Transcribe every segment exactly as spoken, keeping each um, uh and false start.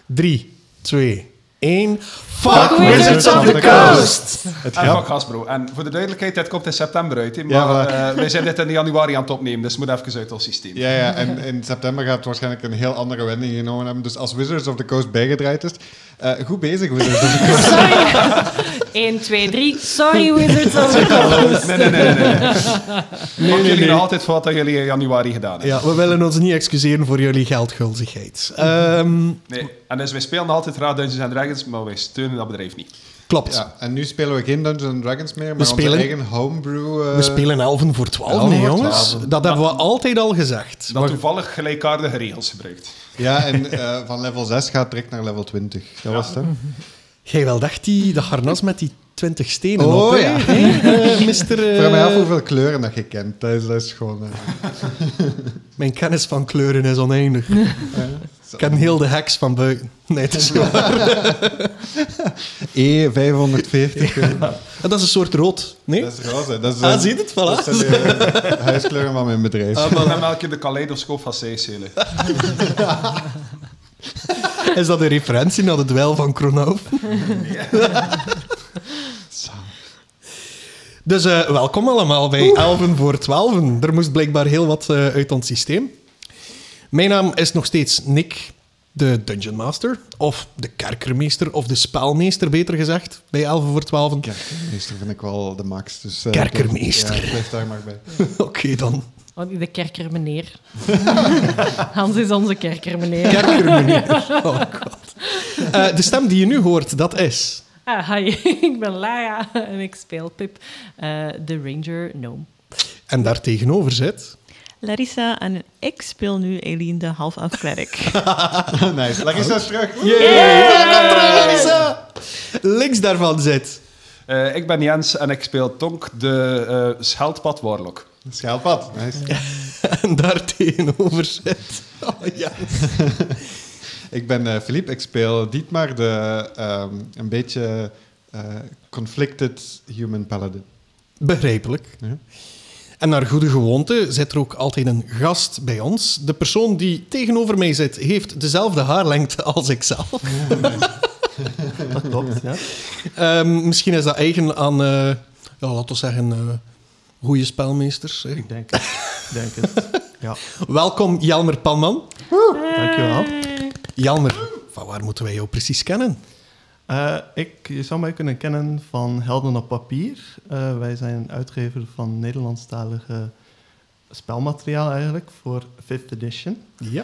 drie, twee, één. Fuck, Fuck Wizards of the Coast! Het en fuck Hasbro. En voor de duidelijkheid, dit komt in september uit. He, maar ja, voilà. uh, wij zijn dit in januari aan het opnemen, dus het moet even uit ons systeem. Ja, ja, en in september gaat het waarschijnlijk een heel andere wending genomen hebben. Dus als Wizards of the Coast bijgedraaid is, uh, goed bezig, Wizards of the Coast. Sorry. één, twee, drie. Sorry, Wizards of the Coast. Nee, nee, nee. nee, nee. nee, nee, nee jullie nee. nog altijd voor wat jullie in januari gedaan hebben. Ja, we willen ons niet excuseren voor jullie geldgulzigheid. Um, nee, en dus wij spelen altijd graag Dungeons and Dragons, maar wij steunen dat bedrijf niet. Klopt. Ja, en nu spelen we geen Dungeons and Dragons meer, maar we spelen, onze eigen homebrew... Uh... We spelen elfen voor twaalf, nee jongens. twaalf. Dat hebben we altijd al gezegd. Dat toevallig gelijkaardige regels gebruikt. Ja, en uh, van level zes gaat direct naar level twintig. Dat ja. was het, hè? Jij wel dacht die, dat harnas met die twintig stenen oh, op, hè? Ja. Hey, uh, mister Uh... Vraag mij af hoeveel kleuren dat je kent. Dat is, dat is gewoon... Uh... Mijn kennis van kleuren is oneindig. Ja. Ik ken heel de heks van buiten. Nee, het is niet waar. E vijfhonderdveertig. Ja. Dat is een soort rood. Nee? Dat is roze. Dat is ah, zie je het? Voilà. Dat zijn de uh, huiskleuren van mijn bedrijf. Ah, maar dan melk je de kaleidoscoop van Seychelles. Is dat een referentie naar de dweil van Kronhoff? Dus uh, welkom allemaal bij elfen voor twaalfen. Er moest blijkbaar heel wat uh, uit ons systeem. Mijn naam is nog steeds Nick, de Dungeon Master. Of de kerkermeester, of de spelmeester, beter gezegd, bij elfen voor twaalfen. Kerkermeester vind ik wel de max. Dus, uh, kerkermeester. Ja, ik blijf daar maar bij. Oké okay, dan. Oh, de kerkermeneer. Hans is onze kerkermeneer. Kerkermeneer. Oh god. Uh, de stem die je nu hoort, dat is... Ah, hi, ik ben Lara en ik speel Pip, uh, de Ranger Gnome. En daar tegenover zit... Larissa en ik speel nu Eileen, de half-elf cleric. Nice. Larissa is terug. Yay! Yeah. Larissa! Links daarvan zit... Uh, ik ben Jens en ik speel Tonk, de uh, Scheldpad Warlock. Scheldpad, nice. En daar tegenover zit... Oh, Jens. Ik ben uh, Philippe, ik speel Dietmar, de um, een beetje uh, conflicted human paladin. Begrijpelijk. Ja. En naar goede gewoonte zit er ook altijd een gast bij ons. De persoon die tegenover mij zit, heeft dezelfde haarlengte als ikzelf. Ja, nee. Dat klopt, ja. Um, misschien is dat eigen aan, uh, ja, laten we zeggen, uh, goede spelmeesters. Hè? Ik denk het. Ik denk het. Ja. Welkom, Jelmer Palman. Woe, dankjewel. Jelmer, van waar moeten wij jou precies kennen? Uh, ik, je zou mij kunnen kennen van Helden op Papier. Uh, wij zijn uitgever van Nederlandstalige spelmateriaal eigenlijk voor fifth edition. Ja.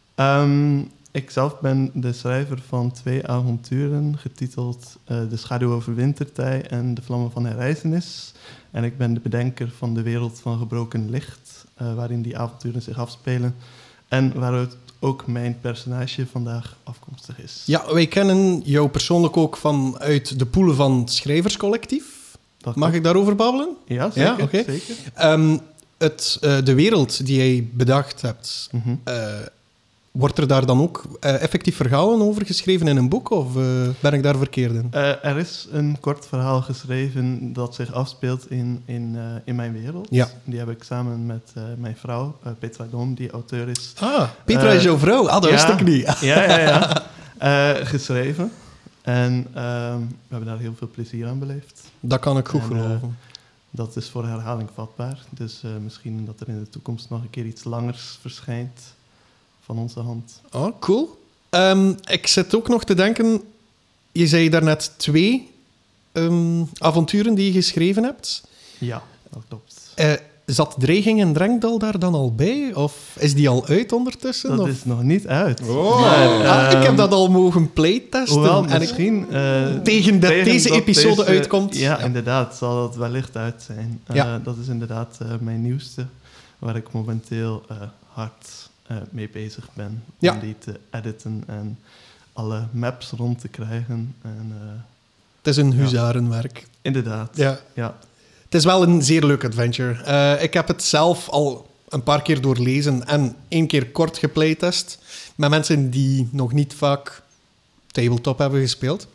Um, ik zelf ben de schrijver van twee avonturen getiteld uh, De Schaduw over Wintertij en De Vlammen van Herrijzenis. En ik ben de bedenker van De Wereld van Gebroken Licht, uh, waarin die avonturen zich afspelen. En waaruit ook mijn personage vandaag afkomstig is. Ja, wij kennen jou persoonlijk ook vanuit de poelen van het Schrijverscollectief. Dat Mag ik daarover babbelen? Ja, zeker. Ja, okay. zeker. Um, het, uh, de wereld die jij bedacht hebt, mm-hmm. uh, wordt er daar dan ook uh, effectief verhalen over geschreven in een boek? Of uh, ben ik daar verkeerd in? Uh, er is een kort verhaal geschreven dat zich afspeelt in, in, uh, in mijn wereld. Ja. Die heb ik samen met uh, mijn vrouw, uh, Petra Doom, die auteur is. Ah, Petra uh, is jouw vrouw? Ah, dat ja, wist ik niet. ja, ja, ja. Uh, geschreven. En uh, we hebben daar heel veel plezier aan beleefd. Dat kan ik goed en, geloven. Uh, dat is voor herhaling vatbaar. Dus uh, misschien dat er in de toekomst nog een keer iets langers verschijnt van onze hand. Oh, cool. Um, ik zit ook nog te denken... Je zei daarnet twee um, avonturen die je geschreven hebt. Ja, dat klopt. Uh, zat Dreiging en Drengdal daar dan al bij? Of is die al uit ondertussen? Dat of? is nog niet uit. Oh. Maar, ah, um, ik heb dat al mogen playtesten. Hoewel, en misschien... Uh, tegen dat tegen deze dat episode deze, uitkomt. Ja, ja, inderdaad. Zal dat wellicht uit zijn. Uh, ja. Dat is inderdaad uh, mijn nieuwste, waar ik momenteel uh, hard uh, mee bezig ben. Ja. Om die te editen en alle maps rond te krijgen. En, uh, het is een huzarenwerk. Ja. Inderdaad. Ja. ja. Het is wel een zeer leuk adventure. Uh, ik heb het zelf al een paar keer doorlezen en één keer kort geplaytest met mensen die nog niet vaak tabletop hebben gespeeld.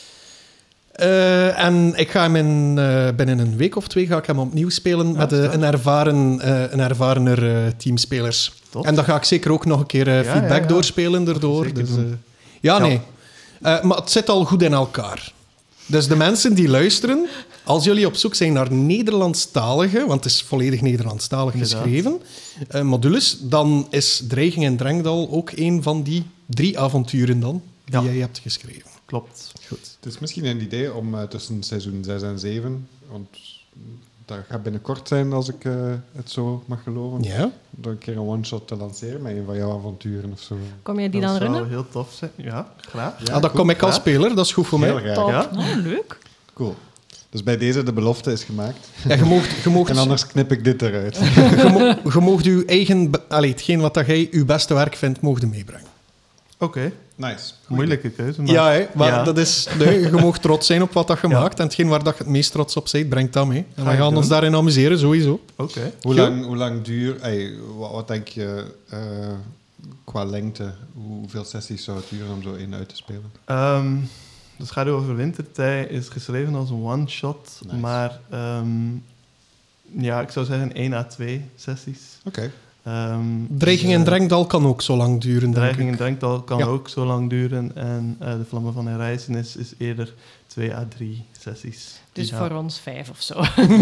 Uh, en ik ga hem in, uh, binnen een week of twee ga ik hem opnieuw spelen ja, met uh, een, ervaren, uh, een ervarener uh, teamspelers. Top. En dan ga ik zeker ook nog een keer uh, feedback ja, ja, ja. doorspelen erdoor. Dus, uh, Ja, nee. Uh, maar het zit al goed in elkaar. Dus de mensen die luisteren, als jullie op zoek zijn naar Nederlandstalige, want het is volledig Nederlandstalig geschreven, uh, modules, dan is Dreiging in Drengdal ook een van die drie avonturen dan, die ja. jij hebt geschreven. Klopt. Goed. Het is misschien een idee om uh, tussen seizoen zes en zeven, want dat gaat binnenkort zijn als ik uh, het zo mag geloven, ja. door een keer een one-shot te lanceren met een van jouw avonturen of zo. Kom jij die dat dan runnen? Dat zou heel tof zijn. Ja, graag. Ja, ah, dat kom ik graag. als speler, dat is goed voor Heel mij. graag. Top. Ja. Oh, leuk. Cool. Dus bij deze de belofte is gemaakt. Ja, je moogt, je moogt, En anders knip ik dit eruit. je mo- je moogt je eigen... Be- Allee, hetgeen wat dat jij je beste werk vindt, mocht je meebrengen. Oké, okay. Nice. moeilijke keuze. Maar... Ja, hè, maar Ja. dat is... Nee, je mag trots zijn op wat dat je Ja. maakt. En hetgeen waar dat je het meest trots op bent, brengt dat mee. En Ga we ik gaan doen. ons daarin amuseren, sowieso. Oké. Okay. Hoe Goed. lang, hoe lang duurt... Ey, wat, wat denk je uh, qua lengte? Hoeveel sessies zou het duren om zo één uit te spelen? Um, de Schaduw over Wintertij is geschreven als een one-shot, Nice. maar um, ja, ik zou zeggen één à twee sessies. Oké. Okay. Um, Dreiging in Drengdal kan ook zo lang duren, denk Dreiging in ik. Drengdal kan Ja. ook zo lang duren en uh, De Vlammen van Herrijzenis is eerder twee à drie sessies. Dus ja. voor ons vijf of zo.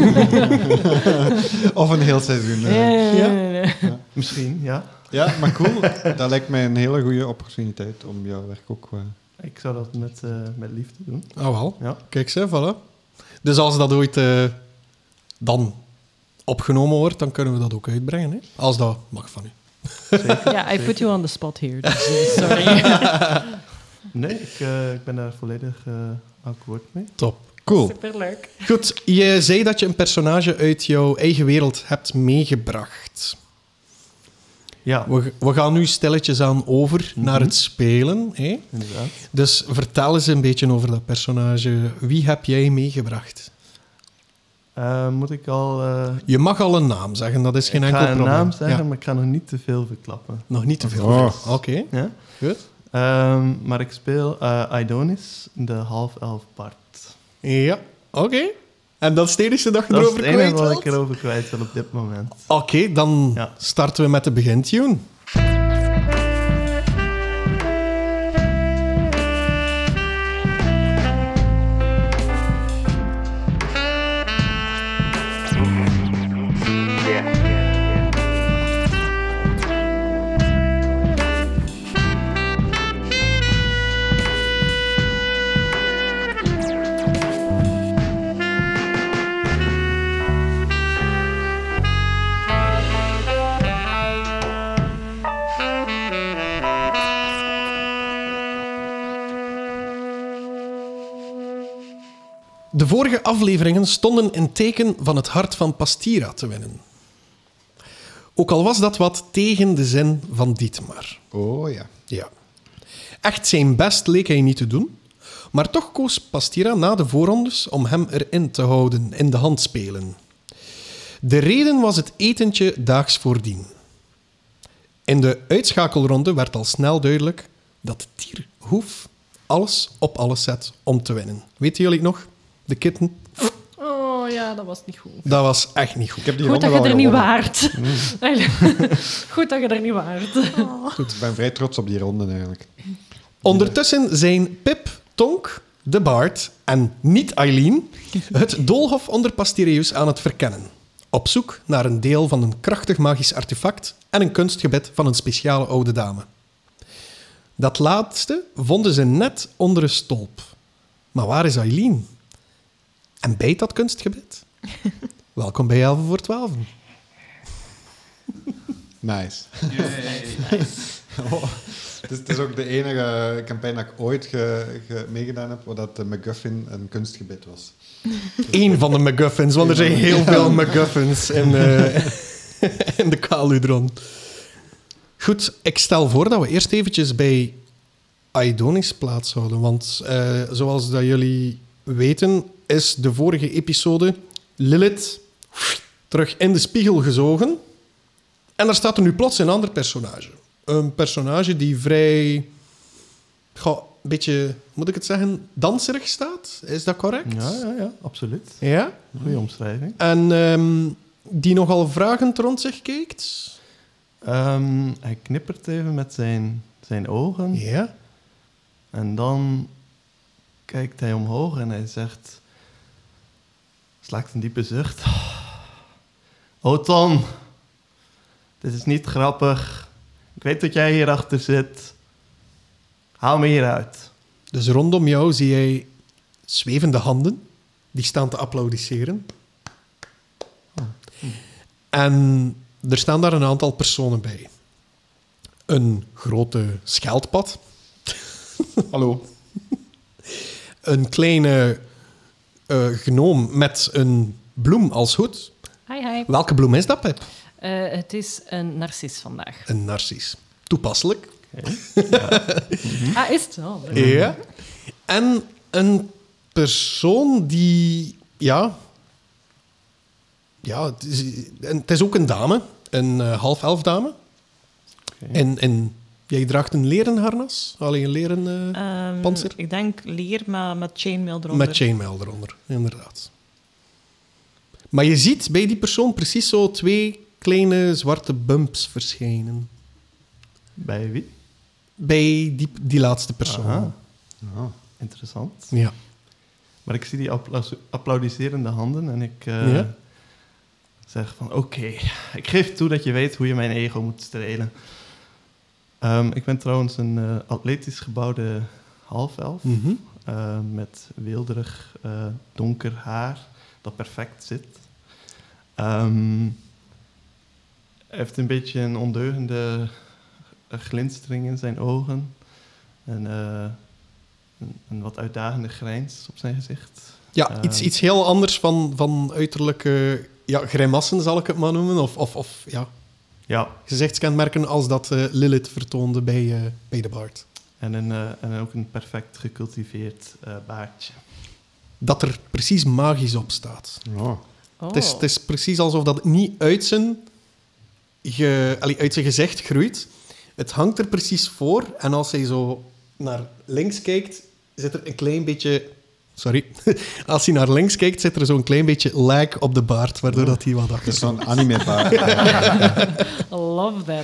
Of een heel seizoen. Uh. Nee, Ja. nee, nee, nee. Misschien, ja. Ja, maar cool. Dat lijkt mij een hele goede opportuniteit om jouw werk ook... Uh... Ik zou dat met, uh, met liefde doen. Oh, wel. Ja. Kijk, ze, voilà. Dus als dat ooit uh, dan opgenomen wordt, dan kunnen we dat ook uitbrengen. Hè? Als dat mag van u. Zeker. Ja, I put you on the spot here. Dus, uh, sorry. Nee, ik, uh, ik ben daar volledig uh, akkoord mee. Top. Cool. Superleuk. Goed, je zei dat je een personage uit jouw eigen wereld hebt meegebracht. Ja, We, we gaan nu stilletjes aan over Mhm. naar het spelen. Hè? inderdaad. Dus vertel eens een beetje over dat personage. Wie heb jij meegebracht? Uh, moet ik al... Uh, Je mag al een naam zeggen, dat is geen ik enkel ga een probleem. naam zeggen, Ja. maar ik ga nog niet te veel verklappen. Nog niet te veel. Oh. Oké, okay. Ja? Goed. Um, maar ik speel uh, Aidonis, de half-elf bard. Ja, oké. Okay. En dat is het enige dat je Dat is erover het enige kwijt wat wilt? ik erover kwijt wil op dit moment. Oké, okay, dan Ja. starten we met de begintune. De vorige afleveringen stonden in teken van het hart van Pastira te winnen. Ook al was dat wat tegen de zin van Dietmar. Oh ja. Ja. Echt zijn best leek hij niet te doen, maar toch koos Pastira na de voorrondes om hem erin te houden, in de handspelen. De reden was het etentje daags voordien. In de uitschakelronde werd al snel duidelijk dat Tier Hoef alles op alles zet om te winnen. Weten jullie nog? De kitten? Oh ja, dat was niet goed. Dat was echt niet goed. Ik heb die Goed dat ronde je wel er niet gewonnen. waart. Goed dat je er niet waart. Goed, ik ben vrij trots op die ronde eigenlijk. Ondertussen zijn Pip, Tonk, de Bard en niet Eileen het doolhof onder Pastireus aan het verkennen. Op zoek naar een deel van een krachtig magisch artefact en een kunstgebed van een speciale oude dame. Dat laatste vonden ze net onder een stolp. Maar waar is Eileen? En bijt dat kunstgebed? Welkom bij elf voor twaalf. Nice. Oh, het, is, het is ook de enige campagne dat ik ooit ge, ge, meegedaan heb, waar dat de MacGuffin een kunstgebed was. Eén van de MacGuffins, want er zijn heel veel MacGuffins in, uh, in de Kaludron. Goed, ik stel voor dat we eerst eventjes bij Aidonis plaatshouden. Want uh, zoals dat jullie weten, is de vorige episode Lilith terug in de spiegel gezogen. En daar staat er nu plots een ander personage. Een personage die vrij... Goh, een beetje, moet ik het zeggen, danserig staat. Is dat correct? Ja, ja, ja, absoluut. Ja? Goeie omschrijving. En um, die nogal vragend rond zich kijkt. Um, hij knippert even met zijn, zijn ogen. Ja. En dan kijkt hij omhoog en hij zegt... slaakt een diepe zucht. Othon, dit is niet grappig. Ik weet dat jij hierachter zit. Haal me hieruit. Dus rondom jou zie jij zwevende handen. Die staan te applaudisseren. En er staan daar een aantal personen bij. Een grote scheldpad. Hallo. Een kleine uh, gnoom met een bloem als hoed. Hi, hi. Welke bloem is dat, Pep? Uh, het is een narcis vandaag. Een narcis. Toepasselijk. Okay. Ja. Ah, is het? Oh, Ja. En een persoon die... Ja... Ja, het is, het is ook een dame. Een uh, half-elf dame. Okay. En, en jij draagt een leren harnas? Alleen een leren uh, Um, panzer? Ik denk leer, maar met chainmail eronder. Met chainmail eronder, inderdaad. Maar je ziet bij die persoon precies zo twee kleine zwarte bumps verschijnen. Bij wie? Bij die, die laatste persoon. Aha. Oh. Interessant. Ja. Maar ik zie die appla- applaudiserende handen en ik uh, Ja? zeg van... Oké, okay, ik geef toe dat je weet hoe je mijn ego moet strelen. Um, ik ben trouwens een uh, atletisch gebouwde half-elf. Mm-hmm. Uh, met weelderig uh, donker haar dat perfect zit. Um, hij heeft een beetje een ondeugende glinstering in zijn ogen. En uh, een, een wat uitdagende grijns op zijn gezicht. Ja, Uh, iets, iets heel anders van, van uiterlijke ja, grimassen, zal ik het maar noemen. Of, of, of ja, Ja, gezichtskenmerken als dat uh, Lilith vertoonde bij, uh, bij de Bard. en, een, uh, en ook een perfect gecultiveerd uh, baardje. Dat er precies magisch op staat. Oh. Oh. Het, is, het is precies alsof dat niet uit zijn, ge, allee, uit zijn gezicht groeit. Het hangt er precies voor. En als hij zo naar links kijkt, zit er een klein beetje... Sorry. Als hij naar links kijkt, zit er zo'n klein beetje lag op de baard, waardoor dat hij wat Dat is achter... zo'n anime-baard. Love that.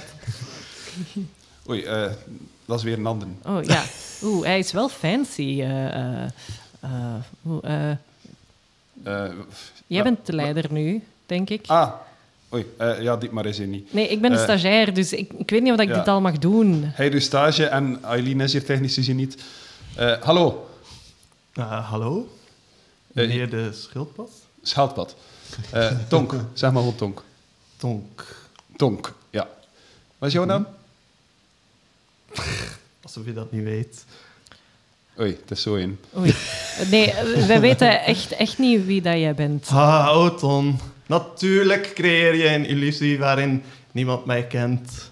Oei, uh, dat is weer een ander. Oh ja. Oeh, hij is wel fancy. Uh, uh, uh, oeh, uh, Uh, jij bent de leider nu, denk ik. Ah, oei, uh, ja, dit maar is hij niet. Nee, ik ben de Uh, stagiair, dus ik, ik weet niet of ik ja. dit al mag doen. Hij doet stage en Eileen is hier technisch gezien niet. Uh, hallo, Uh, hallo? Uh, Meneer de schildpad? scheldpad. Uh, Tonk, zeg maar gewoon Tonk. Tonk. Tonk, ja. Wat is jouw naam? Alsof je dat niet weet. Oei, het is zo in. Oei. Nee, wij weten echt, echt niet wie dat jij bent. Ah, Othon. Natuurlijk creëer je een illusie waarin niemand mij kent.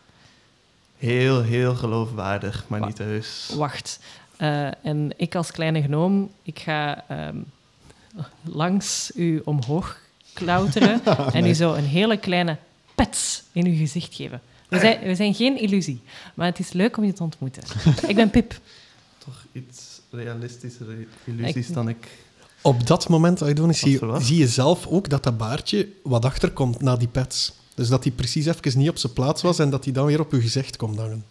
Heel, heel geloofwaardig, maar Wa- niet heus. Wacht. Uh, en ik als kleine gnoom, ik ga um, langs u omhoog klauteren Oh, en u zo een hele kleine pets in uw gezicht geven. We zijn, we zijn geen illusie, maar het is leuk om je te ontmoeten. Ik ben Pip. Toch iets realistischere illusies Ik- dan ik... Op dat moment, Aidonis, zie, Wat? zie je zelf ook dat dat baardje wat achterkomt na die pets. Dus dat hij precies even niet op zijn plaats was en dat hij dan weer op je gezicht komt hangen.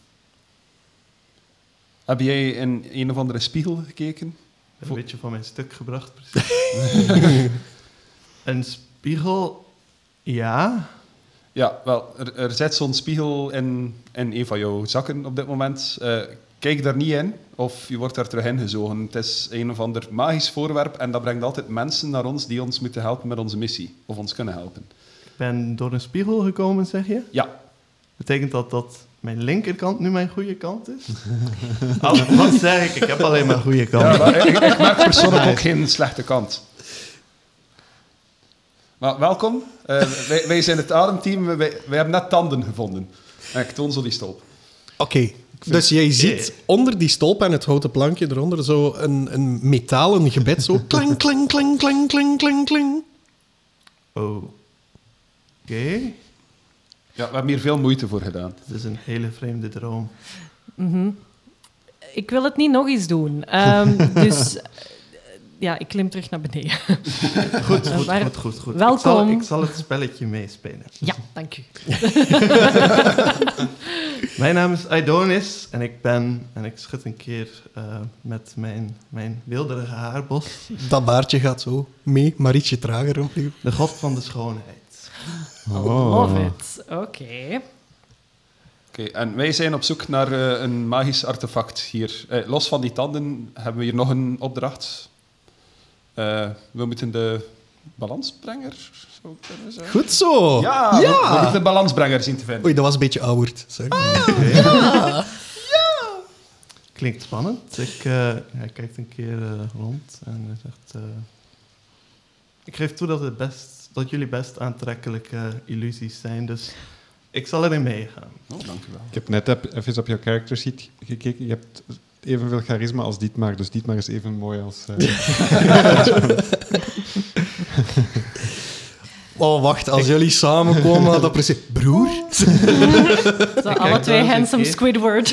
Heb jij in een of andere spiegel gekeken? Een beetje van mijn stuk gebracht, precies. Een spiegel, ja. Ja, wel, er, er zit zo'n spiegel in, in een van jouw zakken op dit moment. Uh, kijk daar niet in, of je wordt daar terug ingezogen. Het is een of ander magisch voorwerp en dat brengt altijd mensen naar ons die ons moeten helpen met onze missie. Of ons kunnen helpen. Ik ben door een spiegel gekomen, zeg je? Ja, Betekent dat dat mijn linkerkant nu mijn goede kant is? Oh, wat zeg ik? Ik heb alleen maar goede kant. ja maar ik, ik merk persoonlijk ook geen slechte kant. Maar welkom. Uh, wij, wij zijn het ademteam. Wij, wij hebben net tanden gevonden. En ik toon zo die stolp. Oké, okay. Dus jij ziet onder die stolp en het houten plankje eronder zo een, een metalen gebed, zo kling, kling, kling, kling, kling, kling, kling. Oh. Oké. Okay. Ja, we hebben hier veel moeite voor gedaan. Het is een hele vreemde droom. Mm-hmm. Ik wil het niet nog eens doen. Um, dus ja, ik klim terug naar beneden. Goed, goed, Maar goed, goed, goed. welkom. Ik zal, ik zal het spelletje meespelen. Ja, dank u. Mijn naam is Aidonis en ik ben, en ik schud een keer uh, met mijn, mijn wilderige haarbos, Dat baardje gaat zo mee, maar ietsje trager opnieuw. de god van de schoonheid. Oh. Love it. Oké. Okay. Oké, en wij zijn op zoek naar uh, een magisch artefact hier. Uh, los van die tanden hebben we hier nog een opdracht. Uh, we moeten de balansbrenger, zou ik kunnen zeggen. Goed zo. Ja, Ja. We, we moeten de balansbrenger zien te vinden. Oei, dat was een beetje ouwerd. Sorry. Klinkt spannend. Ik, uh, hij kijkt een keer uh, rond en hij zegt... Uh, ik geef toe dat, het best, dat jullie best aantrekkelijke illusies zijn, dus ik zal erin meegaan. Oh, dank u wel. Ik heb net ep- even op jouw character sheet gekeken. Je hebt evenveel charisma als Dietmar, dus Dietmar is even mooi als... Uh... Oh, wacht. Als jullie samenkomen, had dat precies... Broer? Zo, alle kijk twee daar eens handsome een keer. Squidward.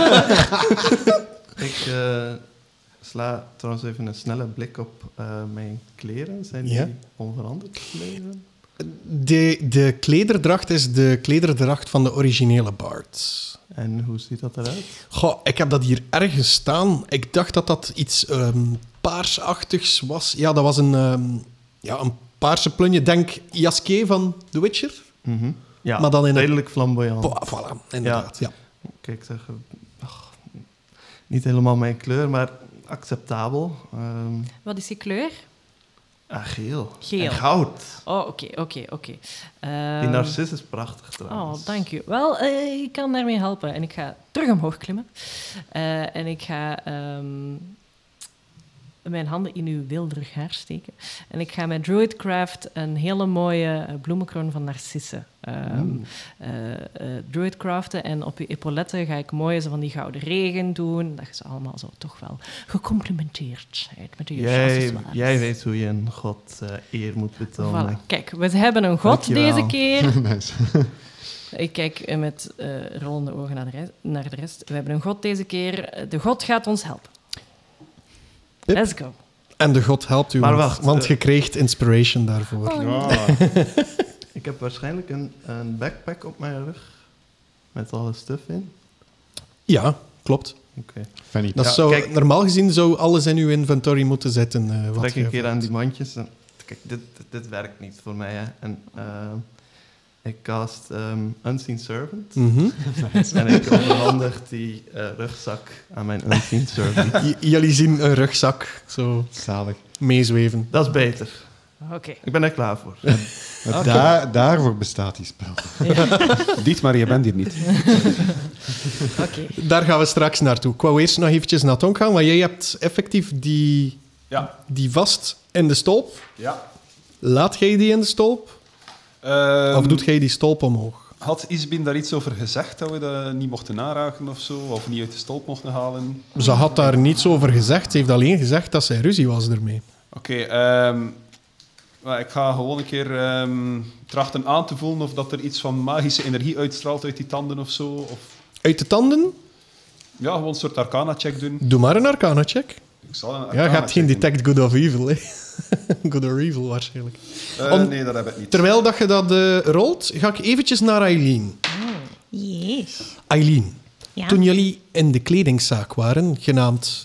Ik uh, sla trouwens even een snelle blik op uh, mijn kleren. Zijn die Ja. onveranderd gebleven? De, de klederdracht is de klederdracht van de originele Bard. En hoe ziet dat eruit? Goh, ik heb dat hier ergens staan. Ik dacht dat dat iets um, paarsachtigs was. Ja, dat was een, um, ja, een paarse plunje. Denk Jaskier van The Witcher. Mm-hmm. Ja, Maar dan in een- redelijk flamboyant. Oh, voilà, inderdaad. Ja. Kijk, zeg, ach, niet helemaal mijn kleur, maar acceptabel. Um, Wat is die kleur? ah, geel. Geel. En goud. Oh, oké, oké, oké. Die Ehm, narcis is prachtig trouwens. Oh, dank u. Wel, uh, ik kan daarmee helpen. En ik ga terug omhoog klimmen. Uh, en ik ga um, mijn handen in uw wilderig haar steken. En ik ga met Druidcraft een hele mooie uh, bloemenkroon van narcissen um, uh, uh, druidcraften. En op uw epauletten ga ik mooie zo van die gouden regen doen. Dat je ze allemaal zo toch wel gecomplimenteerd zijt met uw Jij, accessoires. jij weet hoe je een god uh, eer moet betonen. Voilà. Kijk, we hebben een god Dankjewel. deze keer. Nice. Ik kijk met uh, rollende ogen naar de, rest, naar de rest. We hebben een god deze keer. De god gaat ons helpen. Yep. Let's go. En de god helpt u, Maar want, wacht, want uh, je kreeg inspiration daarvoor. Oh, Ja. Ik heb waarschijnlijk een, een backpack op mijn rug. Met alle stuff in. Ja, klopt. Oké. Fanny. Dat Ja, zou, kijk. normaal gezien zou alles in uw inventory moeten zitten. Uh, wat Trek je een keer aan vindt. die mandjes. En, kijk, dit, dit, dit werkt niet voor mij. Hè. En, uh, ik cast um, Unseen Servant. Mhm. En ik overhandig die uh, rugzak aan mijn Unseen Servant. J- jullie zien een rugzak zo Zalig. meezweven. Dat is beter. Oké. Okay. Ik ben er klaar voor. Maar daar, daarvoor bestaat die spel. Diet, maar je bent hier niet. Okay. Daar gaan we straks naartoe. Ik wou eerst nog eventjes naar Tonk gaan, want jij hebt effectief die, Ja. die vast in de stolp. Ja. Laat jij die in de stolp? Um, Of doet jij die stolp omhoog? Had Isbin daar iets over gezegd, dat we dat niet mochten aanraken of zo? Of niet uit de stolp mochten halen? Ze had daar niets over gezegd. Ze heeft alleen gezegd dat zij ruzie was ermee. Oké, okay, um, ik ga gewoon een keer um, trachten aan te voelen of dat er iets van magische energie uitstraalt uit die tanden of zo. Of, Uit de tanden? ja, gewoon een soort arcana-check doen. Doe maar een arcana-check. Ik zal een Ja, je hebt geen arcana-check doen. detect good of evil. Hè. Good or evil, waarschijnlijk. Uh, Om- nee, dat heb ik niet. Terwijl dat je dat uh, rolt, ga ik eventjes naar Eileen. Yes. Eileen, Ja. toen jullie in de kledingzaak waren, genaamd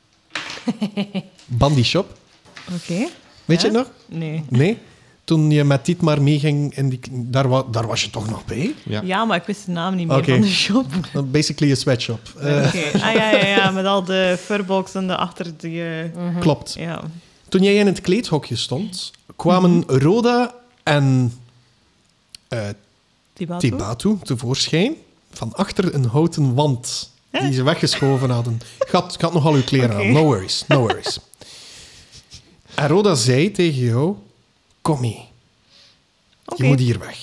Bandy Shop, Oké. weet je Ja? het nog? Nee. Nee? Toen je met Dietmar meeging, in die, daar, wa, daar was je toch nog bij? Ja. Ja, maar ik wist de naam niet meer Oké. van de shop. Basically een sweatshop. Uh, Oké. Ah ja, ja, ja, met al de furboxen achter die... eh, Klopt. ja. Toen jij in het kleedhokje stond, kwamen Rhoda en uh, Die Batu? Tibatu tevoorschijn van achter een houten wand die ze weggeschoven hadden. Ik had, ik had nogal uw kleren Oké. aan. No worries, no worries. En Rhoda zei tegen jou, kom mee, Oké. je moet hier weg.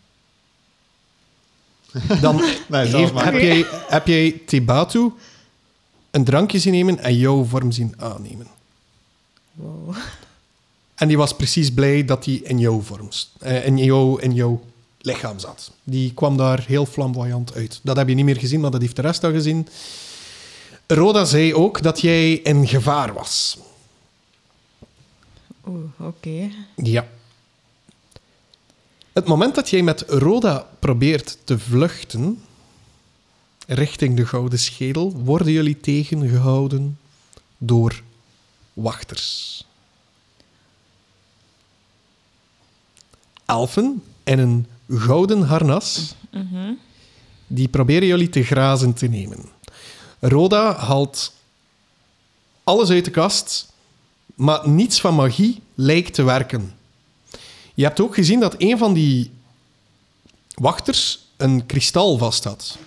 Dan Nee, zelfs heeft- maar. heb, jij, heb jij Tibatu een drankje zien nemen en jouw vorm zien aannemen. Wow. En die was precies blij dat hij in jouw vorm, st- eh, in, jouw, in jouw lichaam zat. Die kwam daar heel flamboyant uit. Dat heb je niet meer gezien, maar dat heeft de rest al gezien. Rhoda zei ook dat jij in gevaar was. Oeh, oké. Okay. Ja. Het moment dat jij met Rhoda probeert te vluchten richting de Gouden Schedel, worden jullie tegengehouden door wachters. Elfen in een gouden harnas, Mm-hmm. die proberen jullie te grazen te nemen. Rhoda haalt alles uit de kast, maar niets van magie lijkt te werken. Je hebt ook gezien dat een van die wachters een kristal vast had.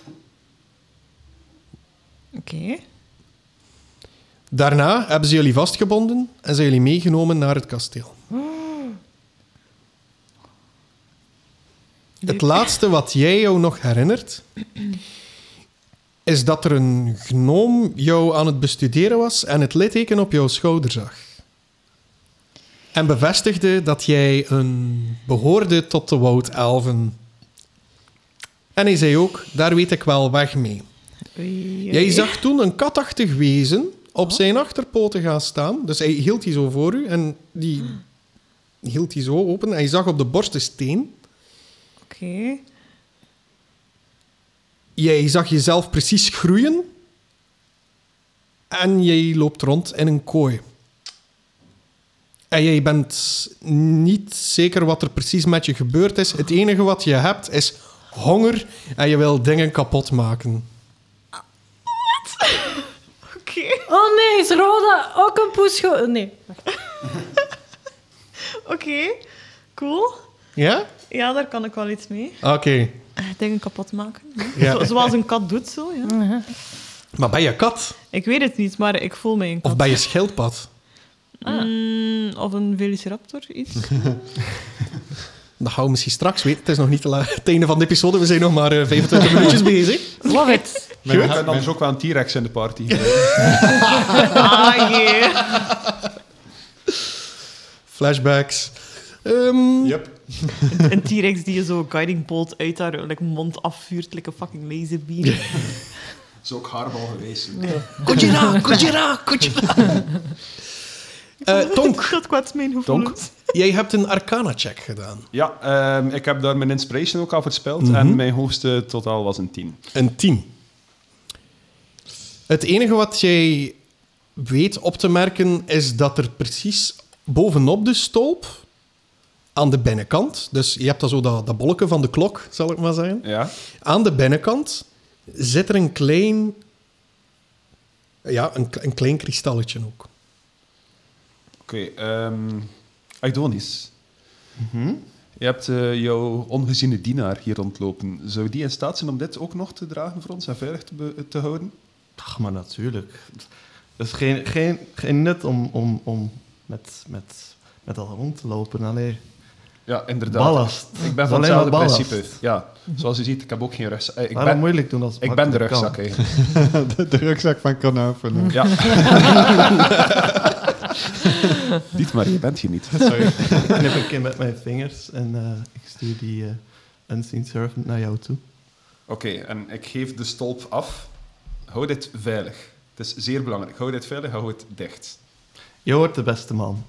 Oké. Okay. Daarna hebben ze jullie vastgebonden en zijn jullie meegenomen naar het kasteel. Het laatste wat jij jou nog herinnert, is dat er een gnoom jou aan het bestuderen was en het litteken op jouw schouder zag. En bevestigde dat jij een behoorde tot de woudelfen. En hij zei ook, daar weet ik wel weg mee. Oei, oei. Jij zag toen een katachtig wezen op Oh. zijn achterpoten gaan staan. Dus hij hield die zo voor u en die hield die zo open. En je zag op de borst een steen. Oké. Okay. Jij zag jezelf precies groeien. En jij loopt rond in een kooi. En jij bent niet zeker wat er precies met je gebeurd is. Het enige wat je hebt is honger en je wil dingen kapot maken. Oké. Okay. Oh nee, is Rhoda ook een poes? ge- Nee. Oké. Okay. Cool. Ja? Ja, daar kan ik wel iets mee. Oké. Okay. Dingen kapot maken. Ja. Zo, zoals een kat doet, zo. Ja. Uh-huh. Maar ben je kat? Ik weet het niet, maar ik voel mij een kat. Of ben je schildpad? Ah. Mm, of een velociraptor, iets. Dat gaan we misschien straks weten. Het is nog niet te la- het einde van de episode. We zijn nog maar uh, vijfentwintig minuutjes bezig. Love it. Maar we hebben anders ook wel een T-Rex in de party. Ah, jee. Flashbacks. Um, Yep. Een T-Rex die je zo guiding bolt uit haar like, mond afvuurt, like een fucking laserbeam. Dat is ook haarbal geweest. Kojira, Kojira, Kojira. Uh, Tonk, Dat kwetst mijn gevoelens. jij hebt een Arcana-check gedaan. Ja, um, ik heb daar mijn inspiration ook al voorspeld. Mm-hmm. En mijn hoogste totaal was een tien. Een tien. Het enige wat jij weet op te merken is dat er precies bovenop de stolp, aan de binnenkant, dus je hebt dan zo dat, dat bolletje van de klok, zal ik maar zeggen. Ja. Aan de binnenkant zit er een klein, ja, een, een klein kristalletje ook. Oké, okay, um, Aidonis. Mm-hmm. Je hebt uh, jouw ongeziene dienaar hier rondlopen. Zou die in staat zijn om dit ook nog te dragen voor ons en veilig te, be- te houden? Ach, maar natuurlijk. Er is geen, geen, geen nut om, om, om met, met, met dat rond te lopen. Allee. Ja, inderdaad. Ballast. Ik ben Het van is alleen hetzelfde maar ballast. principe. Ja, zoals u ziet, ik heb ook geen rugzak. Ik Waarom ben, moeilijk doen als het ik ben de makkelijk rugzak kan? eigenlijk. de, de rugzak van Kanafen. Ja. Niet, maar je bent hier niet. Sorry. Ik knip een keer met mijn vingers en uh, ik stuur die uh, Unseen Servant naar jou toe. Oké, okay, en ik geef de stolp af. Hou dit veilig. Het is zeer belangrijk. Hou dit veilig, hou het dicht. Je wordt de beste man.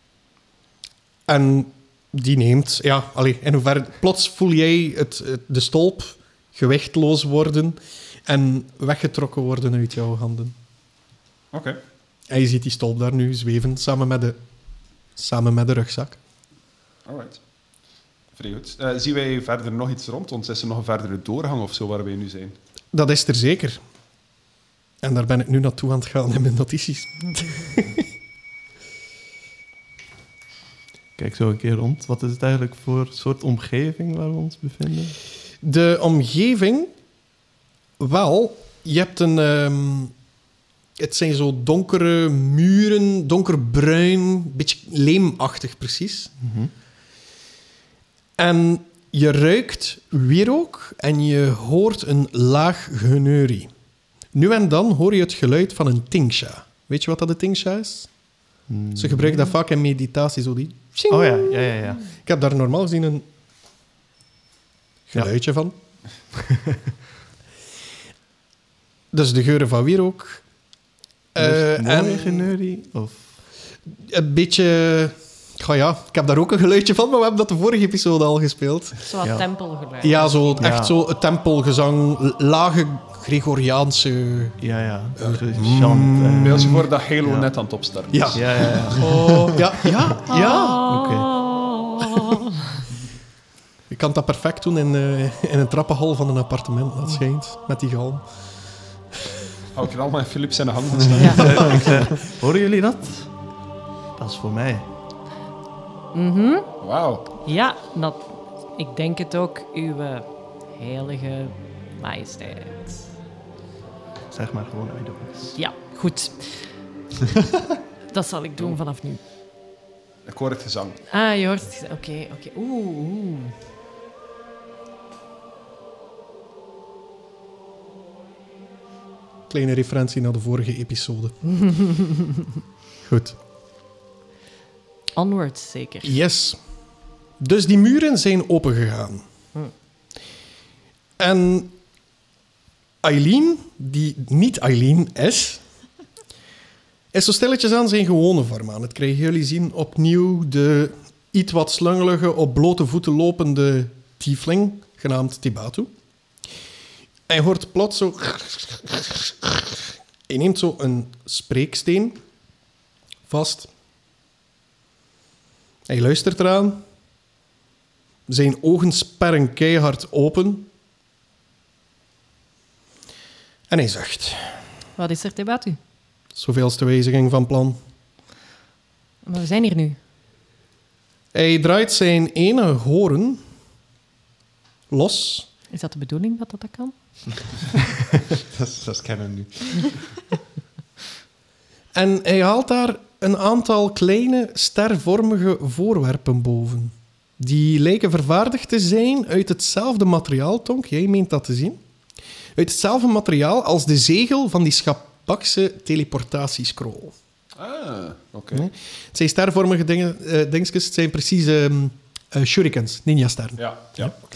En die neemt, ja, allee, in hoeverre, plots voel jij het, het, de stolp gewichtloos worden en weggetrokken worden uit jouw handen. Oké. Okay. En je ziet die stolp daar nu zweven, samen met de, samen met de rugzak. Alright. Vrij goed. Uh, zien wij verder nog iets rond ons? Is er nog een verdere doorgang of zo waar wij nu zijn? Dat is er zeker. En daar ben ik nu naartoe aan het gaan in mijn notities. Kijk zo een keer rond. Wat is het eigenlijk voor soort omgeving waar we ons bevinden? De omgeving, wel, je hebt een... Um, het zijn zo donkere muren, donkerbruin, beetje leemachtig precies. Mm-hmm. En je ruikt wierook en je hoort een laag geneurie. Nu en dan hoor je het geluid van een tingsha. Weet je wat dat een tingsha is? Mm. Ze gebruiken dat vaak in meditatie, zo die... Oh ja, ja, ja, ja. Ik heb daar normaal gezien een geluidje ja. van. Dus de geuren van wierook. Uh, en geneurie? Of? Een beetje... Goh ja, ik heb daar ook een geluidje van, maar we hebben dat de vorige episode al gespeeld. Zo wat Ja. tempelgeluid. Ja, zo, Ja. echt zo het tempelgezang, lage Gregoriaanse... Ja, ja. Chant. eh. Beeld je voor dat Halo Ja. net aan het opstarten Ja. is. Ja, ja, ja. Oh, ja, ja, ja. Oké. Je kan dat perfect doen in, eh, in een trappenhal van een appartement, dat schijnt, met die galm. Hou ik er allemaal in Philips in de handen staan. Ja. Ik zei, horen jullie dat? Dat is voor mij. Mhm. Wauw. Ja, dat, ik denk het ook, uw heilige majesteit. Zeg maar gewoon uit de box. Ja, goed. Dat zal ik doen vanaf nu. Ik hoor het gezang. Ah, je hoort het. Oké, oké. Oeh, oeh. Kleine referentie naar de vorige episode. Goed. Onward, zeker. Yes. Dus die muren zijn opengegaan. Hm. En Eileen, die niet Eileen is, is zo stilletjes aan zijn gewone vorm aan. Het krijgen jullie zien opnieuw de iets wat slungelige, op blote voeten lopende tiefling, genaamd Tibatu. Hij hoort plots zo... Hij neemt zo een spreeksteen vast. Hij luistert eraan. Zijn ogen sperren keihard open. En hij zucht. Wat is er, Tibatu? Zoveelste wijziging van plan. Maar we zijn hier nu. Hij draait zijn ene hoorn los. Is dat de bedoeling dat dat, dat kan? Dat is, dat is kennen nu. En hij haalt daar een aantal kleine, stervormige voorwerpen boven. Die lijken vervaardigd te zijn uit hetzelfde materiaal, Tonk. Jij meent dat te zien. Uit hetzelfde materiaal als de zegel van die Schabakse teleportatiescroll. Ah, oké. Nee. Het zijn stervormige dingen, uh, dingetjes. Het zijn precies um, uh, shurikens, ninja-sterren. Ja, ja. oké.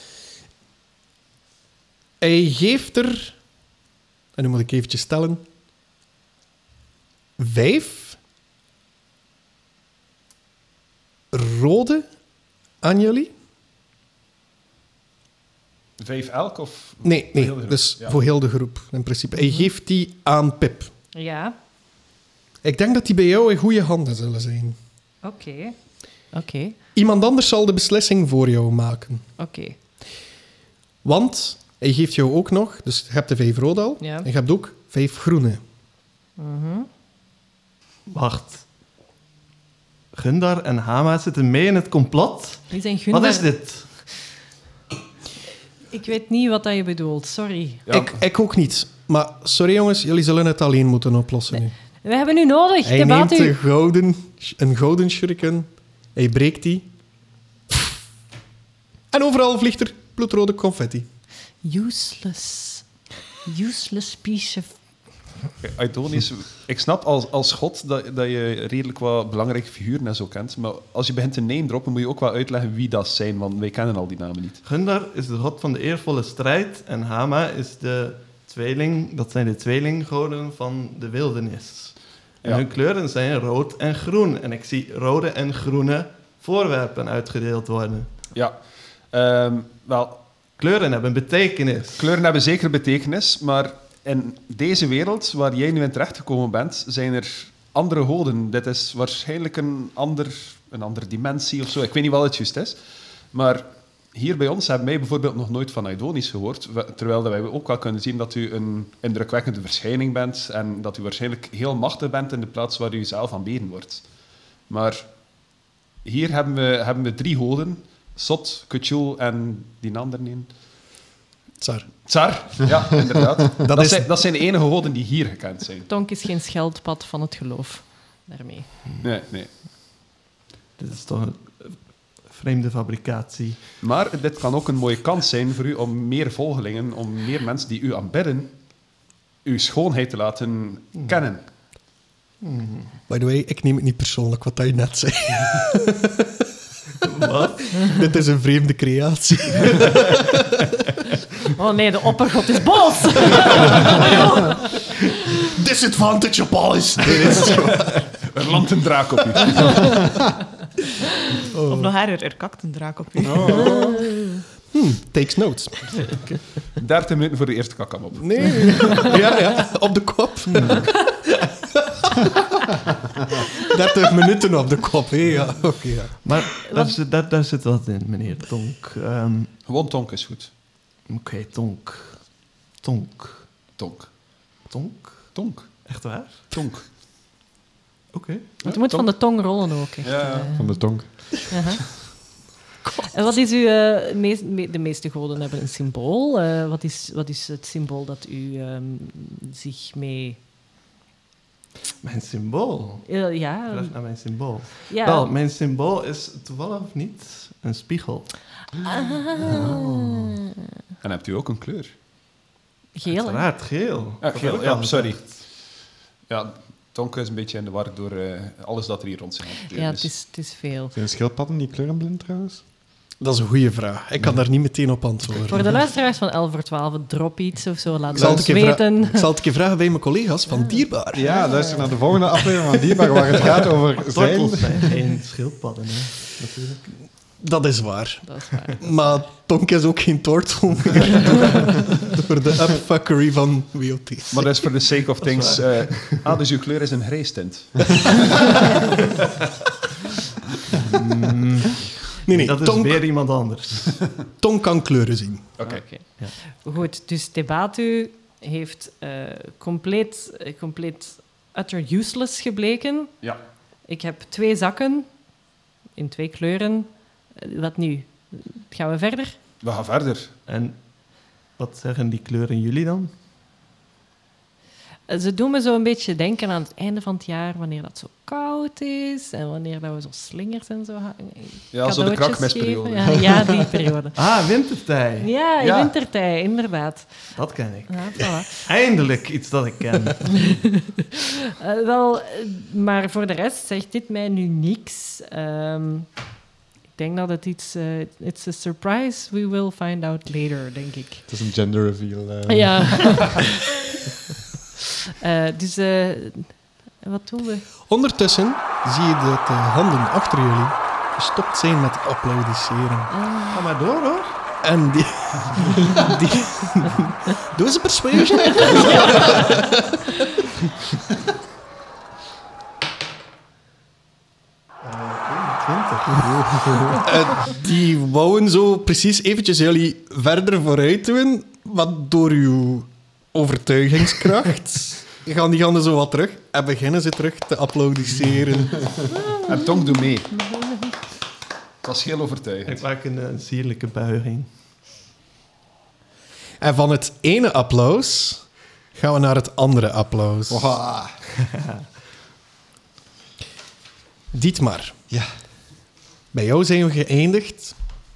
Hij geeft er, en nu moet ik eventjes tellen, vijf rode aan jullie. Vijf elk of... Nee, nee, heel de groep? dus Ja. voor heel de groep in principe. Hij geeft die aan Pip. Ja. Ik denk dat die bij jou in goede handen zullen zijn. Oké. Oké. Iemand anders zal de beslissing voor jou maken. Oké. Want hij geeft jou ook nog, dus je hebt de vijf rode al, Ja. en je hebt ook vijf groene. Mhm. Wacht. Gundar en Hama zitten mee in het complot? Die zijn Gundar. Wat is dit? Ik weet niet wat dat je bedoelt, sorry. Ja. Ik, ik ook niet. Maar sorry jongens, jullie zullen het alleen moeten oplossen nu. We hebben u nodig, Hij neemt Tibatu. een gouden, een gouden shuriken, hij breekt die. En overal vliegt er bloedrode confetti. Useless. Useless piece of... Aidonis, ik snap als, als god dat, dat je redelijk wat belangrijke figuren en zo kent, maar als je begint te name droppen, moet je ook wel uitleggen wie dat zijn, want wij kennen al die namen niet. Gundar is de god van de eervolle strijd en Hama is de tweeling, dat zijn de tweelinggoden van de wildernis. En Ja. hun kleuren zijn rood en groen. En ik zie rode en groene voorwerpen uitgedeeld worden. Ja, Ehm, wel, Kleuren hebben betekenis. kleuren hebben zeker betekenis, maar in deze wereld waar jij nu in terechtgekomen bent, zijn er andere goden. Dit is waarschijnlijk een, ander, een andere dimensie of zo. Ik weet niet wat het juist is. Maar hier bij ons hebben wij bijvoorbeeld nog nooit van Aidonis gehoord. we- Terwijl dat wij ook wel kunnen zien dat u een indrukwekkende verschijning bent en dat u waarschijnlijk heel machtig bent in de plaats waar u zelf aanbeden wordt. Maar hier hebben we, hebben we drie goden. Sot, Kutjul en die andere een. Tsar. Tsar, ja, inderdaad. dat, is- zijn, dat zijn de enige goden die hier gekend zijn. Tonk is geen scheldpad van het geloof. Daarmee. Nee, nee. Dit is toch een vreemde fabricatie. Maar dit kan ook een mooie kans zijn voor u om meer volgelingen, om meer mensen die u aanbidden, uw schoonheid te laten kennen. By the way, ik neem het niet persoonlijk wat je net zei. Wat? Dit is een vreemde creatie. Oh nee, de oppergod is boos! Disadvantage op alles. Er landt een draak op u. Of nog erger, er kakt een draak op je. Hmm, takes notes. dertig minuten voor de eerste kakam op. Nee. Ja, ja. Op de kop. dertig minuten op de kop, hè. Ja, oké. ja. Maar daar zit, daar, daar zit wat in, meneer Tonk. Ehm, Gewoon tonk is goed. Oké, Tonk. Tonk. Tonk. Tonk? Tonk. Echt waar? Tonk. Oké. Het moet van de tong rollen ook. Echt. Ja, ja. eh. Van de tong. Aha. En wat is uw... eh, meest, me- de meeste goden hebben een symbool. Eh, wat, is, wat is het symbool dat u ehm, zich mee... Mijn symbool. Eh, ja, Vraag naar mijn symbool. ja. Wel, mijn symbool is toevallig of niet een spiegel. Ah. En hebt u ook een kleur? Geel, hè? Uiteraard, geel. Ja, Dat geel, heb ik ja, al sorry. gezegd. Ja, tonk is een beetje in de war door eh, alles dat er hier rond zijn. Ja, het is, het is veel. Zijn schildpadden niet kleurenblind trouwens? Dat is een goede vraag. Ik kan daar niet meteen op antwoorden. Voor de luisteraars van elf voor twaalf, drop iets of zo, laat Ik zal, het ons een keer vra- weten. ik zal het een keer vragen bij mijn collega's van Dierbaar. Ja, luister naar de volgende aflevering van Dierbaar, waar het gaat over zijn... Tortels zijn geen schildpadden, hè. Natuurlijk. Dat is waar. Dat is waar. Maar Tonk is ook geen tortel meer. door, door de upfuckery van W O T. Maar dat is voor the sake of things... eh, ah, dus uw kleur is een grijstint. Nee, nee. Dat is Tonk, weer iemand anders. Tonk kan kleuren zien. Oké. Oké. Goed, dus Tebatu heeft eh, compleet, eh, compleet utter useless gebleken. Ja. Ik heb twee zakken in twee kleuren. Eh, Wat nu? Gaan we verder? We gaan verder. En wat zeggen die kleuren jullie dan? Eh, Ze doen me zo een beetje denken aan het einde van het jaar, wanneer dat zo koud is en wanneer dat we zo slingers en zo ha- Ja, zo de cadeautjes krakmisperiode. geven. Ja, ja, die periode. Ah, wintertij. Ja, in Ja. wintertijd, inderdaad. Dat ken ik. Ja, voilà. Eindelijk iets dat ik ken. Eh, wel, eh, maar voor de rest zegt dit mij nu niks. Ehm, ik denk dat het iets... eh, it's a surprise, we will find out later, denk ik. Het is een gender reveal. eh. Ja. Eh, dus, eh, wat doen we? Ondertussen zie je dat de handen achter jullie gestopt zijn met applaudisseren. Ah, Ga maar door, hoor. En die... die doe ze persuasion. twintig. Eh, die wouden zo precies eventjes jullie verder vooruit doen, wat door uw overtuigingskracht gaan die handen zo wat terug en beginnen ze terug te applaudisseren. En Tonk doet mee. Dat is heel overtuigend. Ik maak een, een sierlijke buiging. En van het ene applaus gaan we naar het andere applaus. Wow. Dietmar, Ja. bij jou zijn we geëindigd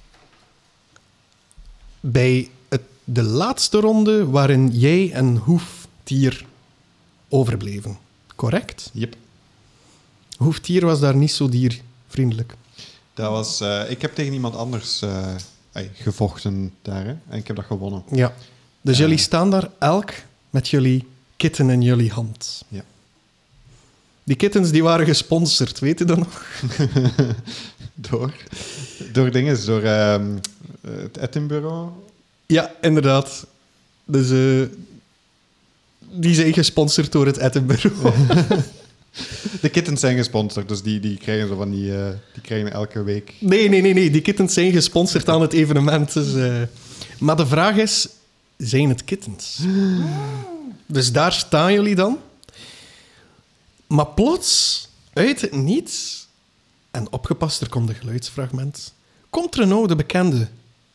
bij het, de laatste ronde waarin jij en Hoeftier overbleven. Correct? Yep. Hoeftier was daar niet zo diervriendelijk. Dat was... eh, ik heb tegen iemand anders eh, ey, gevochten daar, hè. En ik heb dat gewonnen. Ja. Dus Ja. jullie staan daar elk met jullie kitten in jullie hand. Ja. Die kittens die waren gesponsord, weet je dat nog? Door... Door dingen, door ehm, het Edinburgh... Ja, inderdaad. Dus eh, die zijn gesponsord door het Edinburgh. De kittens zijn gesponsord, dus die, die krijgen zo van die... eh, die krijgen elke week... Nee, nee, nee, nee. Die kittens zijn gesponsord aan het evenement. Dus, eh, maar de vraag is, zijn het kittens? Dus daar staan jullie dan. Maar plots, uit het niets, en opgepast, er komt een geluidsfragment, komt Renaud, de bekende,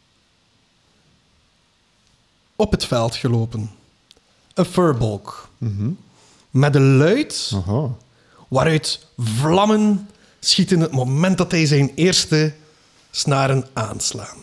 op het veld gelopen. Een furbolg. Mhm. Met een luid, Aha. waaruit vlammen schieten het moment dat hij zijn eerste snaren aanslaan.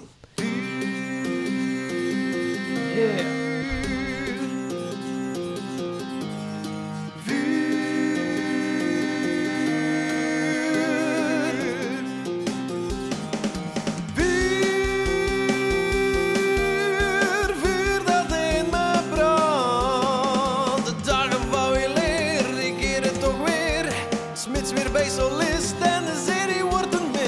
Vuur, vuur dat in me brandt. De dagen van weleer, ik keer het toch weer. Smits weer bij solist en de serie wordt een hit.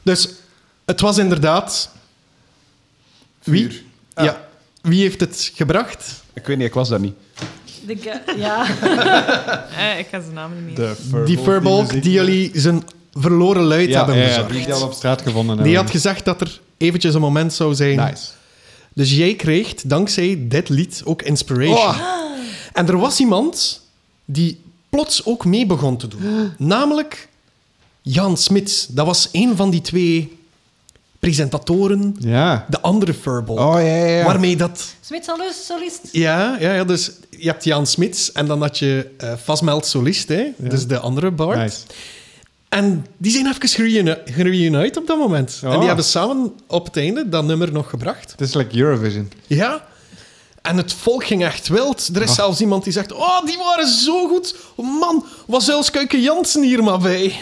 Dus het was inderdaad... Wie? Vuur. Ja. Wie heeft het gebracht? Ik weet niet, ik was daar niet. De ga- ja. Eh, ik ga zijn naam niet meer. De Furbolg, Die Furbolg muziek- die jullie zijn verloren luid ja, hebben ja, bezorgd. die die al op straat gevonden hebben. Die had gezegd dat er eventjes een moment zou zijn. Nice. Dus jij kreeg dankzij dit lied ook inspiration. Oh. En er was iemand die plots ook mee begon te doen. Namelijk Jan Smits. Dat was een van die twee presentatoren, Ja. de andere Furbolg. Oh, ja, ja, ja. Waarmee dat... Smit Salus, solist. Ja, ja, ja, dus je hebt Jan Smits en dan had je uh, Vastmeld Solist, hè, Ja. dus de andere Bart. Nice. En die zijn even gereuni- gereunite op dat moment. Oh. En die hebben samen op het einde dat nummer nog gebracht. Het is like Eurovision. Ja. En het volk ging echt wild. Er is Oh. zelfs iemand die zegt... Oh, die waren zo goed. Oh, man, was zelfs Kuike Jansen hier maar bij.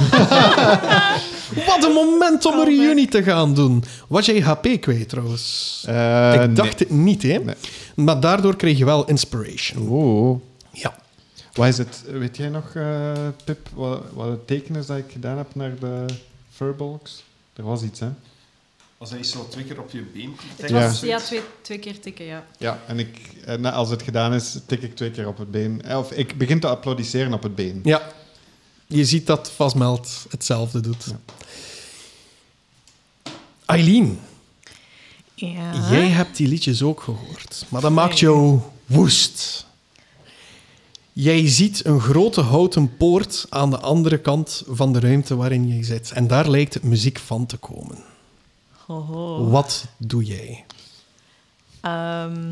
Wat een moment om een reunie te gaan doen. Was jij H P kwijt, trouwens? Eh, Ik nee. dacht het niet, hè. Nee. Maar daardoor kreeg je wel inspiration. Oh. Ja. Wat is het? Weet jij nog, eh, Pip, wat, wat het teken is dat ik gedaan heb naar de Furbolgs? Er was iets, hè? Was hij zo twee keer op je been? Het Ja. was ja, twee, twee keer tikken, ja. Ja, en ik, en als het gedaan is, tik ik twee keer op het been. Eh, Of ik begin te applaudisseren op het been. Ja. Je ziet dat Vastmeld hetzelfde doet. Ja. Eileen, Ja. jij hebt die liedjes ook gehoord. Maar dat maakt jou woest. Jij ziet een grote houten poort aan de andere kant van de ruimte waarin jij zit. En daar lijkt het muziek van te komen. Hoho. Wat doe jij? Ehm,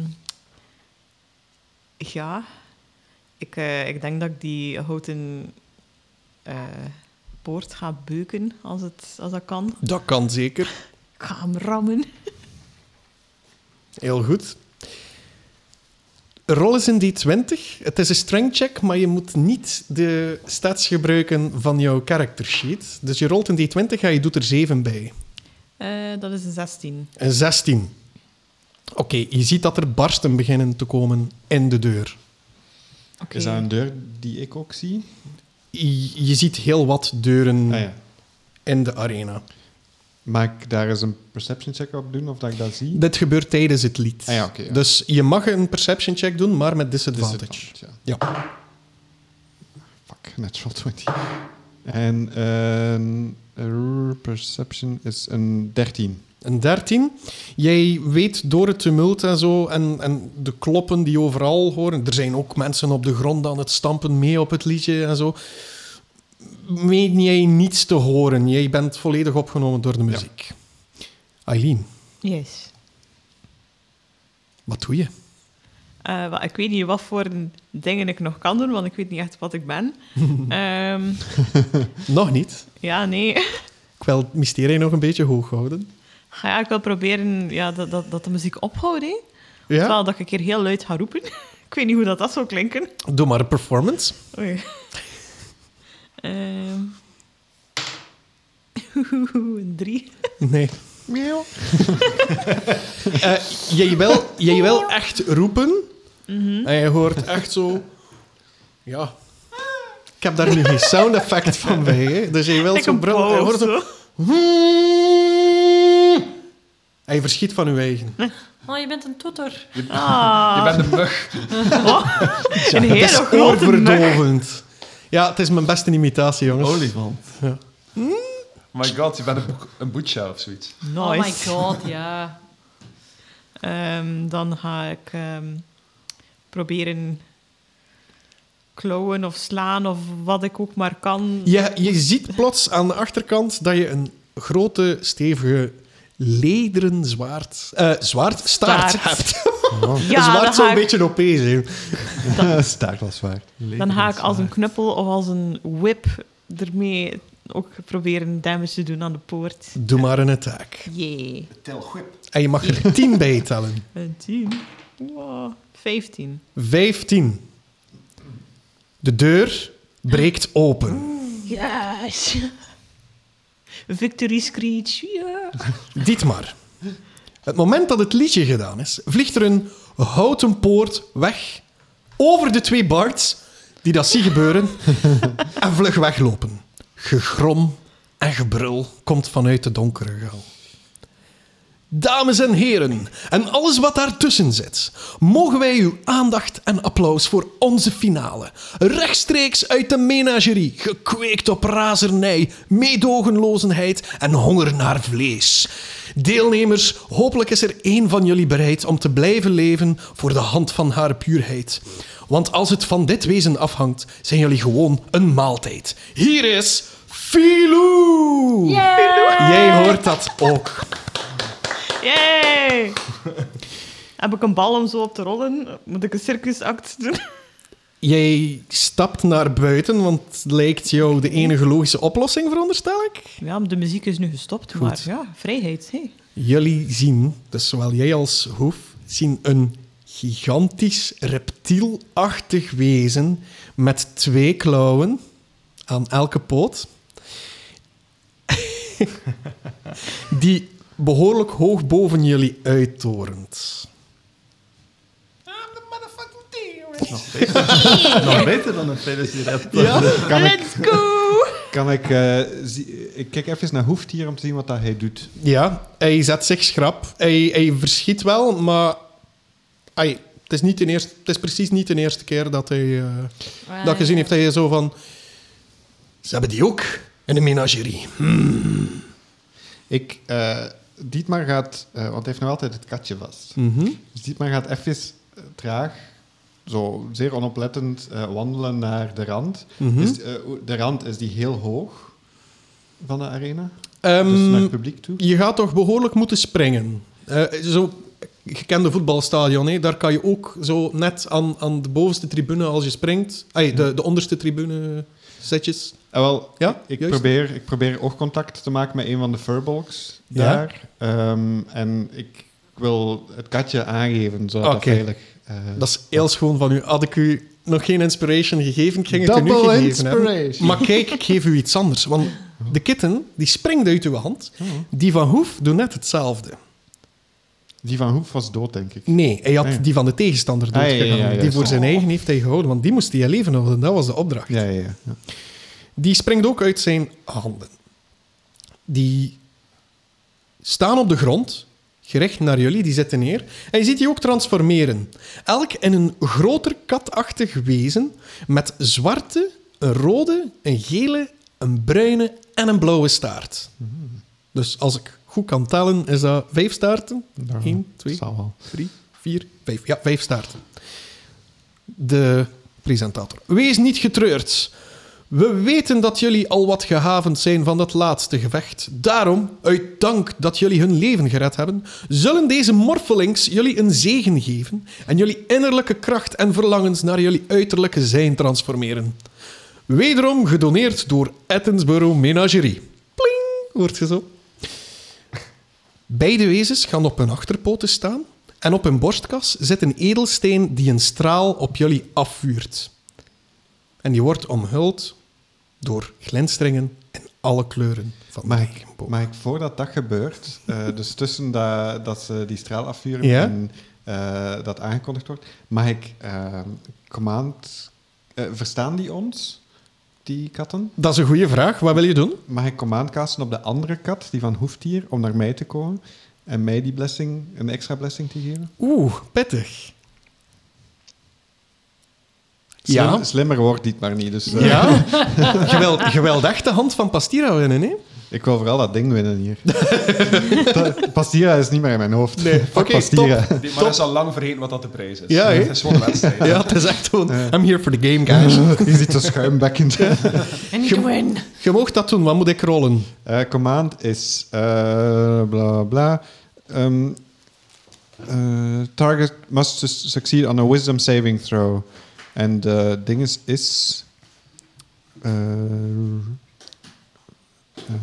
ja. Ik, eh, ik denk dat ik die houten eh, poort ga beuken, als, het, als dat kan. Dat kan zeker. Ik ga hem rammen. Heel goed. Rol is een D twintig. Het is een strength check, maar je moet niet de stats gebruiken van jouw character sheet. Dus je rolt een D twintig en je doet er zeven bij. Eh, dat is een zestien. Een zestien. Oké, je ziet dat er barsten beginnen te komen in de deur. Oké. Is dat een deur die ik ook zie? Je, je ziet heel wat deuren Ah ja. in de arena. Mag ik daar eens een perception check op doen, of dat ik dat zie? Dit gebeurt tijdens het lied. Ah ja, oké, ja. Dus je mag een perception check doen, maar met disadvantage. Disadvantage, ja. Ja. Fuck, natural twintig. En een uh, perception is een dertien. Een dertien. Jij weet door het tumult en zo en, en de kloppen die overal horen. Er zijn ook mensen op de grond aan het stampen mee op het liedje en zo. Meen jij niets te horen? Jij bent volledig opgenomen door de muziek. Eileen, Yes. wat doe je? Eh, wel, ik weet niet wat voor dingen ik nog kan doen, want ik weet niet echt wat ik ben. Ehm, Nog niet. ja, nee. Ik wil het mysterie nog een beetje hoog houden. Ja, ik wil proberen ja, dat, dat, dat de muziek ophoudt. Hè. Ja? Terwijl dat ik een keer heel luid ga roepen. Ik weet niet hoe dat, dat zou klinken. Doe maar een performance. Oei. Ehm. Een drie. Nee. Eh, jij, wil, jij wil echt roepen. En je hoort echt zo... Ja. Ik heb daar nu geen sound effect van bij. Hè. Dus je wil Ik zo een brullen. Je pauw hoort of zo... zo. En je verschiet van je eigen. Oh, je bent een toeter. Ah, Je bent een mug. een Het hele is grote mug. oorverdovend. Ja, het is mijn beste imitatie, jongens. Olifant. Oh my god, je bent een, boek- een boetja of zoiets. Nice. Oh my god, ja. Ehm, dan ga ik ehm, proberen klauwen of slaan of wat ik ook maar kan. Je, je ziet plots aan de achterkant dat je een grote, stevige, lederen zwaard... eh zwaard? Staart, Staart. hebt. Ja, een dan zwaard zou ga een ik- beetje O P zijn. Staart was zwaar. Dan ga ik als een knuppel of als een whip ermee ook proberen damage te doen aan de poort. Doe maar een attack. Jee. En je mag er tien bij tellen. Een tien. Wow. Vijftien. Vijftien. De deur breekt open. Yes. Victory screech. Ja. Dietmar. Het moment dat het liedje gedaan is, vliegt er een houten poort weg over de twee bards die dat zien gebeuren en vlug weglopen. Gegrom en gebrul komt vanuit de donkere gang. Dames en heren, en alles wat daartussen zit, mogen wij uw aandacht en applaus voor onze finale. Rechtstreeks uit de menagerie, gekweekt op razernij, meedogenloosheid en honger naar vlees. Deelnemers, hopelijk is er één van jullie bereid om te blijven leven voor de hand van haar puurheid. Want als het van dit wezen afhangt, zijn jullie gewoon een maaltijd. Hier is Filou! Jij hoort dat ook. Yay! Heb ik een bal om zo op te rollen? Moet ik een circusact doen? Jij stapt naar buiten, want het lijkt jou de enige logische oplossing, veronderstel ik. Ja, de muziek is nu gestopt, Goed. maar ja, vrijheid. Hey. Jullie zien, dus zowel jij als Hoef, zien een gigantisch reptielachtig wezen met twee klauwen aan elke poot, die behoorlijk hoog boven jullie uittorent. Nog beter, nog beter dan een Velociraptor. Ja? Kan ik, Let's go! kan ik, uh, zie, ik kijk even naar Hoeftier om te zien wat dat hij doet. Ja, hij zet zich schrap. Hij, hij verschiet wel, maar ai, het, is niet de eerste, het is precies niet de eerste keer dat hij uh, Ah, dat gezien heeft. Hij zo van... Ze hebben die ook in de menagerie. Hmm. Ik, uh, Dietmar gaat, uh, want hij heeft nog altijd het katje vast. Mhm. Dus Dietmar gaat even uh, traag, zo zeer onoplettend, uh, wandelen naar de rand. Mhm. Dus, uh, de rand is die heel hoog van de arena, Ehm, dus naar het publiek toe. je gaat toch behoorlijk moeten springen. Uh, zo, gekende voetbalstadion, hè? Daar kan je ook zo net aan, aan de bovenste tribune als je springt. Ay, de, de onderste tribune setjes. Uh, wel, Ja, ik, juist. probeer, ik probeer oogcontact te maken met een van de furbolgs Ja. daar. Ehm, en ik wil het katje aangeven, zodat dat Oké. veilig... Uh, Dat is heel schoon van u. Had ik u nog geen inspiration gegeven, ik ging het u nu Double gegeven hebben. inspiration. Maar kijk, ik geef u iets anders. Want de kitten, die springt uit uw hand. Die van Hoef doet net hetzelfde. Die van Hoef was dood, denk ik. Nee, hij had Ah, ja. die van de tegenstander Ah, ja, ja, doodgegaan. ja, Die juist. voor zijn eigen heeft hij gehouden, want die moest hij leven houden. Dat was de opdracht. Ja, ja, ja. ja. Die springt ook uit zijn handen. Die staan op de grond, gericht naar jullie, die zitten neer. En je ziet die ook transformeren. Elk in een groter katachtig wezen met zwarte, een rode, een gele, een bruine en een blauwe staart. Dus als ik goed kan tellen, is dat vijf staarten? Ja, Eén, twee, zal wel. drie, vier, vijf. Ja, vijf staarten. De presentator. Wees niet getreurd. We weten dat jullie al wat gehavend zijn van dat laatste gevecht. Daarom, uit dank dat jullie hun leven gered hebben, zullen deze morphelings jullie een zegen geven en jullie innerlijke kracht en verlangens naar jullie uiterlijke zijn transformeren. Wederom gedoneerd door Ettensborough Menagerie. Pling, hoort je zo. Beide wezens gaan op hun achterpoten staan en op hun borstkas zit een edelsteen die een straal op jullie afvuurt. En die wordt omhuld door glinsteringen in alle kleuren van de Mag ik, regenboog. mag ik voordat dat gebeurt, uh, dus tussen dat, dat ze die straal afvuren Ja? en uh, dat aangekondigd wordt, mag ik uh, command... Uh, verstaan die ons, die katten? Dat is een goede vraag. Wat wil je doen? Mag ik command casten op de andere kat, die van Hoeftier, om naar mij te komen en mij die blessing, een extra blessing te geven? Oeh, pittig. Slim, Ja. Slimmer wordt dit maar niet, dus uh, Ja? je, wil, je wilt echt de hand van Pastira winnen, hè? ik wil vooral dat ding winnen hier. Dat- Pastira is niet meer in mijn hoofd. Nee. Fuck Oké, Pastira. Die- Maar hij is al lang vergeten wat dat de prijs is. Ja, hè? Het is gewoon een wedstrijd. Ja, het is echt gewoon... I'm here for the game, guys. Je ziet zo schuimbekkend. En Je- win. Je mag dat doen. Wat moet ik rollen? Uh, command is uh, bla bla. Um, uh, target must su- succeed on a wisdom saving throw. En de ding is... is uh, uh,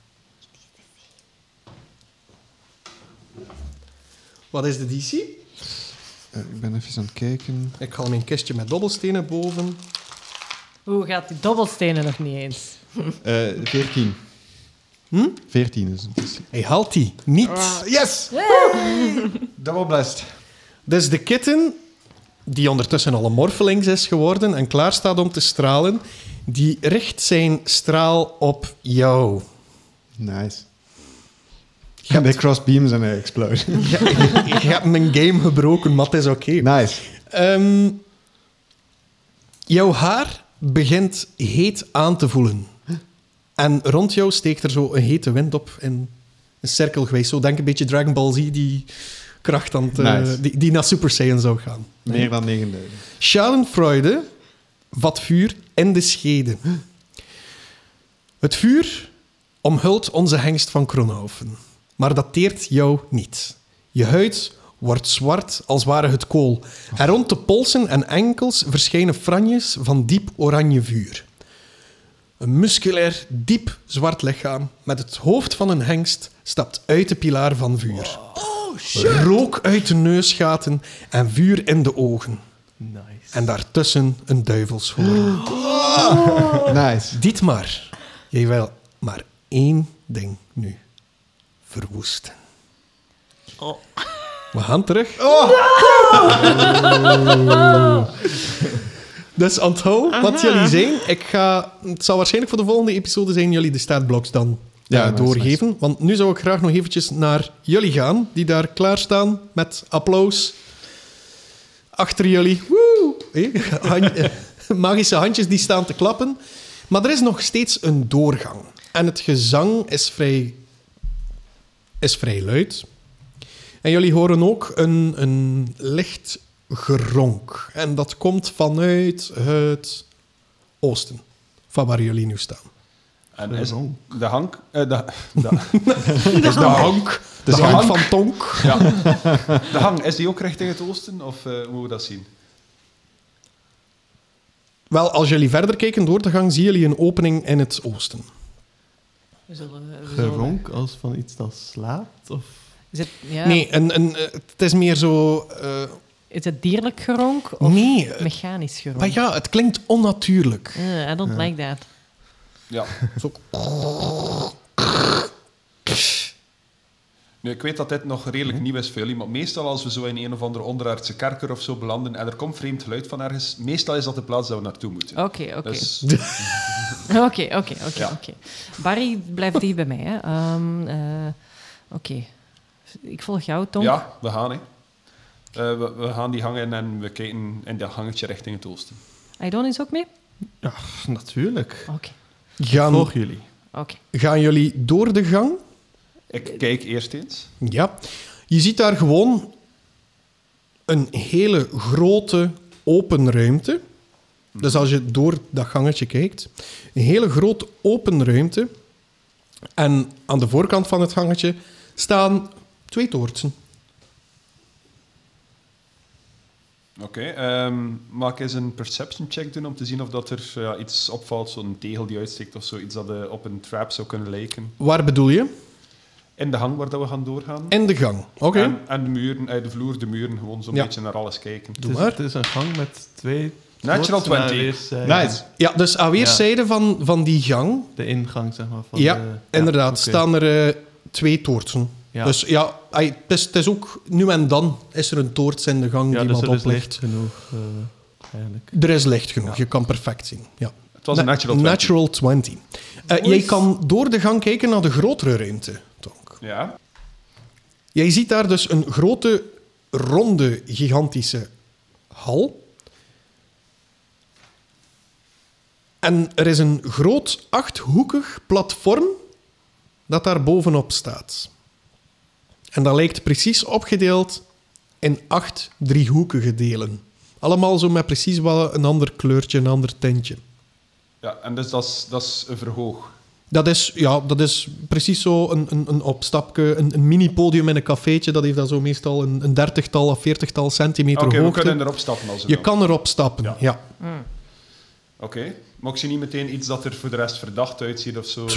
Wat is de D C? uh, ik ben even aan het kijken. Ik haal mijn kistje met dobbelstenen boven. Hoe gaat die dobbelstenen nog niet eens? Uh, veertien. Hm? veertien is het. Dus- Hij haalt die niet. Yes! Double blessed. Dus de kitten, die ondertussen al een morphelings is geworden en klaar staat om te stralen, die richt zijn straal op jou. Nice. En they cross beams and they explode. Je, je, je hebt een game gebroken, maar het is oké. Nice. Ehm, jouw haar begint heet aan te voelen. En rond jou steekt er zo een hete wind op in een cirkel geweest. Zo denk een beetje Dragon Ball Z, die kracht aan het, eh, Nice. die, die naar Super Saiyan zou gaan. Meer dan negenduizend. Schadenfreude vat vuur in de schede. Het vuur omhult onze hengst van Kronhoven, maar dat teert jou niet. Je huid wordt zwart als ware het kool. En rond de polsen en enkels verschijnen franjes van diep oranje vuur. Een musculair, diep zwart lichaam met het hoofd van een hengst stapt uit de pilaar van vuur. Rook uit de neusgaten en vuur in de ogen. Nice. En daartussen een duivelshoorn. Nice. Dietmar, jij wil maar één ding nu. Verwoesten. Oh. We gaan terug. Dus onthoud wat jullie zijn. Ik ga, het zal waarschijnlijk voor de volgende episode zijn jullie de statblocks dan Ja, eh, nice, doorgeven. Want nu zou ik graag nog eventjes naar jullie gaan, die daar klaarstaan met applaus. Achter jullie. Woe! Hé, hand- eh, magische handjes die staan te klappen. Maar er is nog steeds een doorgang. En het gezang is vrij, is vrij luid. En jullie horen ook een, een licht geronk. En dat komt vanuit het oosten, van waar jullie nu staan. En is de hank... eh, de, de, Dus de hank, de, de hank hank. van Tonk. ja. De hang, is die ook richting het oosten? Of uh, hoe moeten we dat zien? Wel, als jullie verder kijken door de gang, zien jullie een opening in het oosten. We zullen, we zullen- Geronk als van iets dat slaapt? Of... Is het, ja, Nee, een, een, eh, het is meer zo... eh, is het dierlijk geronk of nee, eh, mechanisch geronk? maar ja, het klinkt onnatuurlijk. Eh, I don't Ja. like that. Ja. Zo. Nu, ik weet dat dit nog redelijk nieuw is voor jullie, maar meestal als we zo in een of andere onderaardse kerker of zo belanden en er komt vreemd geluid van ergens, meestal is dat de plaats dat we naartoe moeten. Oké, oké. Dus, Oké, oké, oké, Ja. oké. Barry blijft dicht bij mij. hè. Ehm, eh, Oké. Ik volg jou, Tom. ja, we gaan, hè. Eh, we, we gaan die hangen en we kijken in dat hangetje richting het oosten. Aidon is ook mee? Ja, natuurlijk. Oké, Gaan, Volg jullie. oké. gaan jullie door de gang? Ik kijk eerst eens. Ja. Je ziet daar gewoon een hele grote open ruimte. Dus als je door dat gangetje kijkt, een hele grote open ruimte. En aan de voorkant van het gangetje staan twee toortsen. Oké, ehm, mag ik eens een perception check doen om te zien of dat er ja, iets opvalt, zo'n tegel die uitsteekt of zoiets dat eh, op een trap zou kunnen lijken. Waar bedoel je? In de hang waar dat we gaan doorgaan. In de gang. Oké. En, en de muren, uit de vloer, de muren, gewoon zo'n Ja. beetje naar alles kijken. Doe het, is, maar. het is een gang met twee... Natural toortsen aan twintig. weerszijden. Nice. Ja, dus aan weerszijden van, van die gang, De ingang, zeg maar. Van ja, de, inderdaad, oké. staan er eh, twee toortsen. Ja. Dus ja, ai, het, is, het is ook nu en dan is er een toorts in de gang ja, die dus wat er is oplicht. licht genoeg, eh, eigenlijk. Er is licht genoeg, Ja. je kan perfect zien. Ja. Het was een Na- natural twintig. Natural twintig. Eh, jij kan door de gang kijken naar de grotere ruimte, Tonk. Ja. Jij ziet daar dus een grote, ronde, gigantische hal. En er is een groot achthoekig platform dat daar bovenop staat. En dat lijkt precies opgedeeld in acht driehoekige delen. Allemaal zo met precies wel een ander kleurtje, een ander tintje. Ja, en dus dat is, dat is een verhoog. Dat is, ja, dat is precies zo een, een, een opstapje, een, een mini-podium in een cafeetje. Dat heeft dan zo meestal een, een dertigtal of veertigtal centimeter Oké, we hoogte. kunnen erop stappen als we Je dan. kan erop stappen, ja. Ja. Oké, maar ik zie niet meteen iets dat er voor de rest verdacht uitziet of zo.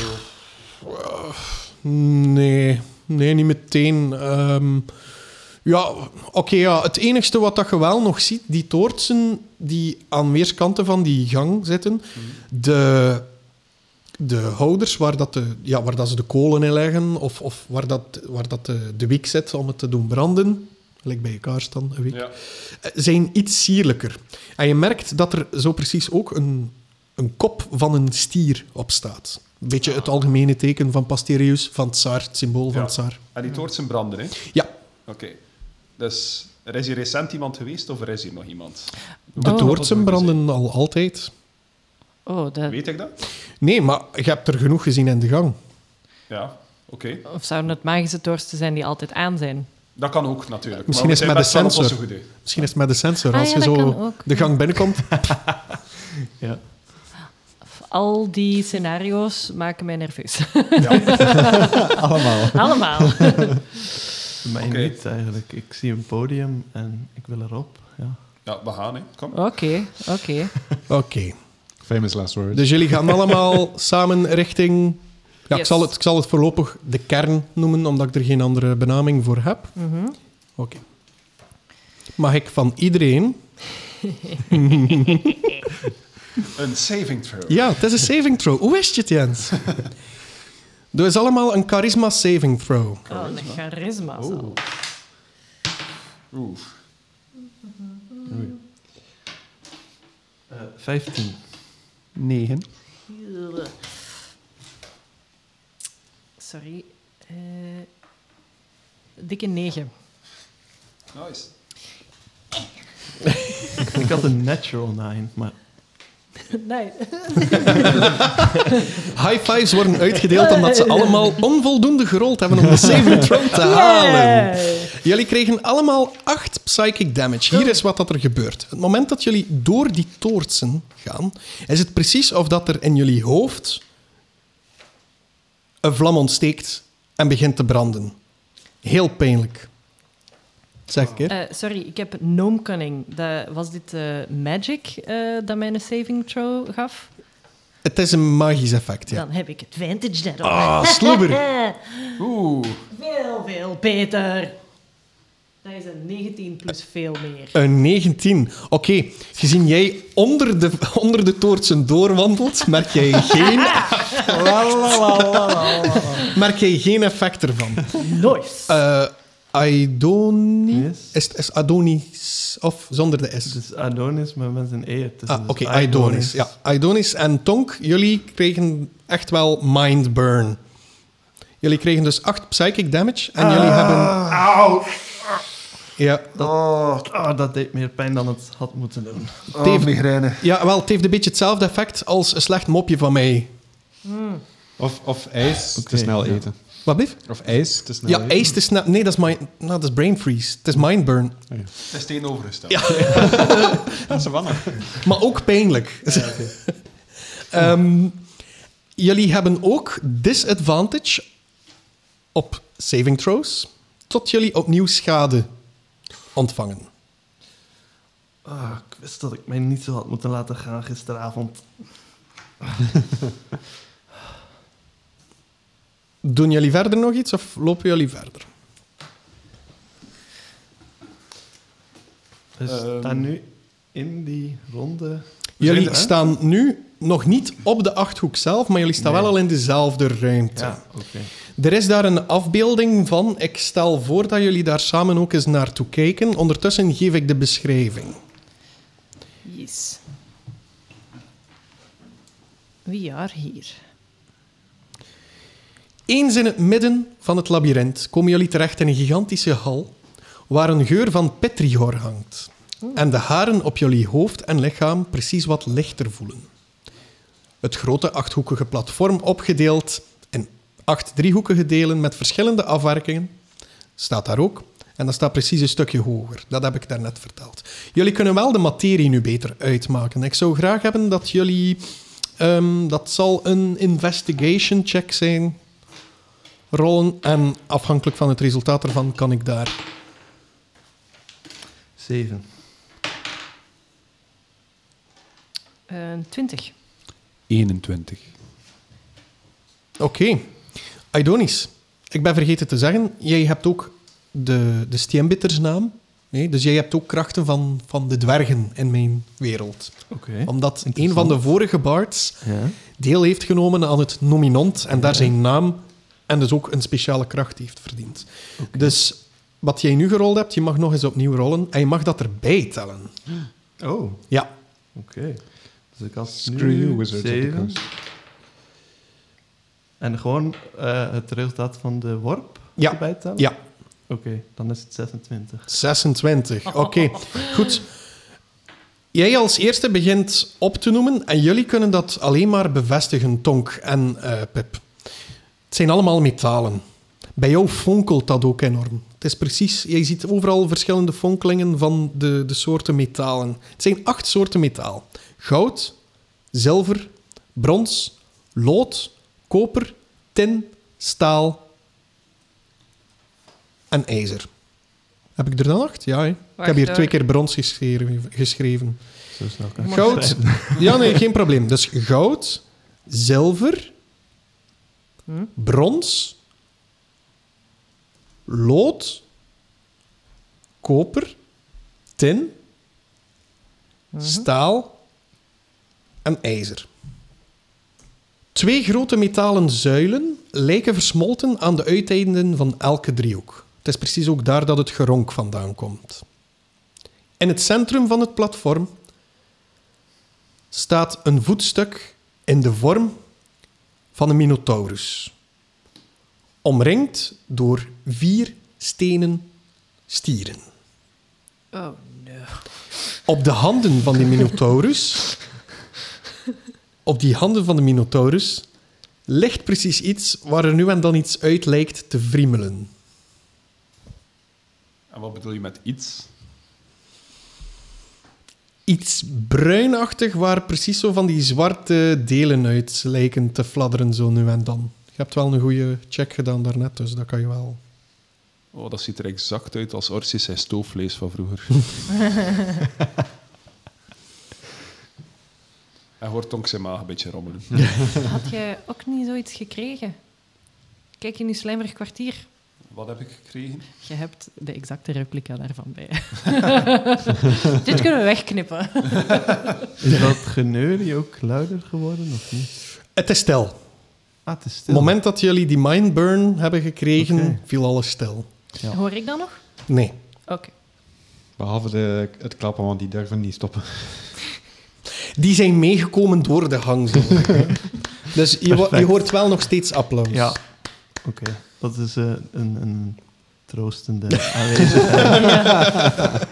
Nee, nee, niet meteen. Ehm, ja, oké, ja. Het enigste wat dat je wel nog ziet, die toortsen die aan weerskanten van die gang zitten, de, de houders waar, dat de, ja, waar dat ze de kolen in leggen, of, of waar, dat, waar dat de, de wiek zit om het te doen branden, gelijk bij je kaars dan, een wiek, Ja. zijn iets sierlijker. En je merkt dat er zo precies ook een, een kop van een stier op staat. Een beetje het algemene teken van Pasterius, van Tsar, het symbool van Ja. Tsar. En die toortsen branden, hè? Ja, Oké. Dus er is hier recent iemand geweest of er is hier nog iemand? de Oh. toortsen branden al altijd. Oh, dat... Weet ik dat? Nee, maar je hebt er genoeg gezien in de gang. Ja, oké. Of zouden het magische toortsen zijn die altijd aan zijn? Dat kan ook, natuurlijk. Misschien Maar is we het zijn met de best wel op sensor. onze goede. Misschien is het met de sensor. Ah, Als ja, je dat zo kan ook. de gang binnenkomt. Ja. Al die scenario's maken mij nerveus. Allemaal. Allemaal. Mij Oké. niet eigenlijk. Ik zie een podium en ik wil erop. Ja. Ja, we gaan, hè. Kom. Oké, oké. Oké. Famous last words. Dus jullie gaan allemaal samen richting... Ja, ik, Yes. zal het, ik zal het voorlopig de kern noemen, omdat ik er geen andere benaming voor heb. Mhm. Oké. Mag ik van iedereen... Een saving throw. Ja, het is een saving throw. Hoe wist je het, Jens? Doe eens allemaal een charisma saving throw. Oh, een charisma. zo. Oeh. Eh, vijftien. Negen. Sorry. Eh, dikke negen. Nice. Ik had een natural nine, maar Nee. High fives worden uitgedeeld omdat ze allemaal onvoldoende gerold hebben om de saving throw te halen. Yay. Jullie kregen allemaal acht psychic damage. Hier is wat dat er gebeurt. Het moment dat jullie door die toortsen gaan, is het precies of dat er in jullie hoofd een vlam ontsteekt en begint te branden. Heel pijnlijk. Zeg een keer. Eh, sorry, ik heb Gnome Cunning. Dat, was dit eh, Magic eh, dat mij een saving throw gaf? Het is een magisch effect, ja. Dan heb ik advantage daarop. Ah, sloeber. Oeh. Veel, veel beter. Dat is een negentien plus veel meer. Een negentien. Oké, gezien jij onder de, onder de toortsen doorwandelt, merk jij geen, merk jij geen effect ervan. Nice. Eh Adonis? Yes. Is, is Adonis of zonder de S? het is Adonis, maar met een E ertussen. Ah, Dus oké, Adonis. Ja, Adonis en Tonk, jullie kregen echt wel mind burn. Jullie kregen dus acht psychic damage en jullie hebben... Auw. Ja, Dat, ah, dat deed meer pijn dan het had moeten doen. Oh, Dave. migraine. ja, wel, het heeft een beetje hetzelfde effect als een slecht mopje van mij. Of, of ijs te Oké, snel ja. eten. Wat blieft? Of ijs te snel Ja, eten. ijs te snel... Nee, dat is, mind, nou, dat is brain freeze. Het is mind burn. Oh, ja. Het is tegenovergesteld. Ja. Dat is Savannah. Maar ook pijnlijk. Ehm, jullie hebben ook disadvantage op saving throws, tot jullie opnieuw schade ontvangen. Ah, ik wist dat ik mij niet zo had moeten laten gaan gisteravond. Doen jullie verder nog iets of lopen jullie verder? Dus Ehm. staan nu in die ronde... Jullie zijn er, hè? staan nu nog niet op de Achthoek zelf, maar jullie staan Nee. wel al in dezelfde ruimte. Ja, oké. Er is daar een afbeelding van. Ik stel voor dat jullie daar samen ook eens naartoe kijken. Ondertussen geef ik de beschrijving. Yes. We are here. Eens in het midden van het labyrint komen jullie terecht in een gigantische hal waar een geur van petrigor hangt. En de haren op jullie hoofd en lichaam precies wat lichter voelen. Het grote achthoekige platform, opgedeeld in acht driehoekige delen met verschillende afwerkingen, staat daar ook. En dat staat precies een stukje hoger. Dat heb ik daarnet verteld. Jullie kunnen wel de materie nu beter uitmaken. Ik zou graag hebben dat jullie... ehm, dat zal een investigation check zijn. Rollen. En afhankelijk van het resultaat ervan kan ik daar... Zeven. Uh, twintig. eenentwintig. Oké. Aidonis, ik ben vergeten te zeggen, jij hebt ook de, de Stiembittersnaam. Nee? Dus jij hebt ook krachten van, van de dwergen in mijn wereld. Oké. Omdat een Interessant. van de vorige bards Ja. deel heeft genomen aan het nominant en daar zijn naam en dus ook een speciale kracht heeft verdiend. Dus wat jij nu gerold hebt, je mag nog eens opnieuw rollen en je mag dat erbij tellen. Oh, Ja. oké. Dus ik had Screw nu you, Wizards of the zeven. Coast. En gewoon uh, het resultaat van de worp Ja. erbij tellen? Ja. Oké, okay, dan is het zesentwintig. zesentwintig, oké. Okay. Goed. Jij als eerste begint op te noemen en jullie kunnen dat alleen maar bevestigen, Tonk en uh, Pip. Het zijn allemaal metalen. Bij jou fonkelt dat ook enorm. Het is precies, jij ziet overal verschillende fonkelingen van de, de soorten metalen. Het zijn acht soorten metaal. Goud, zilver, brons, lood, koper, tin, staal en ijzer. Heb ik er dan acht? Ja, hè. Ik Wacht, heb hier hoor. twee keer brons geschreven. geschreven. Zo snel kan ik Goud. schrijven. Ja, nee, geen probleem. Dus goud, zilver, Hm? brons, lood, koper, tin, staal en ijzer. Twee grote metalen zuilen lijken versmolten aan de uiteinden van elke driehoek. Het is precies ook daar dat het geronk vandaan komt. In het centrum van het platform staat een voetstuk in de vorm van een minotaurus, omringd door vier stenen stieren. Oh, no. Op de handen van die minotaurus, op die handen van de minotaurus, ligt precies iets waar er nu en dan iets uit lijkt te wriemelen. En wat bedoel je met iets? Iets bruinachtig waar precies zo van die zwarte delen uit lijken te fladderen zo nu en dan. Je hebt wel een goede check gedaan daarnet, dus dat kan je wel. Oh, dat ziet er exact uit als Orsis zijn stoofvlees van vroeger. En hoort Tonk zijn maag een beetje rommelen. Had jij ook niet zoiets gekregen? Kijk in je Slijmerig kwartier. Wat heb ik gekregen? Je hebt de exacte replica daarvan bij. Dit kunnen we wegknippen. Is dat geneurie ook luider geworden of niet? Het is stil. Ah, het is Op stil. het moment dat jullie die mindburn hebben gekregen, Oké. viel alles stil. Ja. Hoor ik dat nog? Nee. Oké. Behalve de, het klappen, want die durven niet stoppen. Die zijn meegekomen door de hangzel. Dus je, wo- je hoort wel nog steeds applaus. Ja, oké. Dat is uh, een, een troostende aanwezigheid.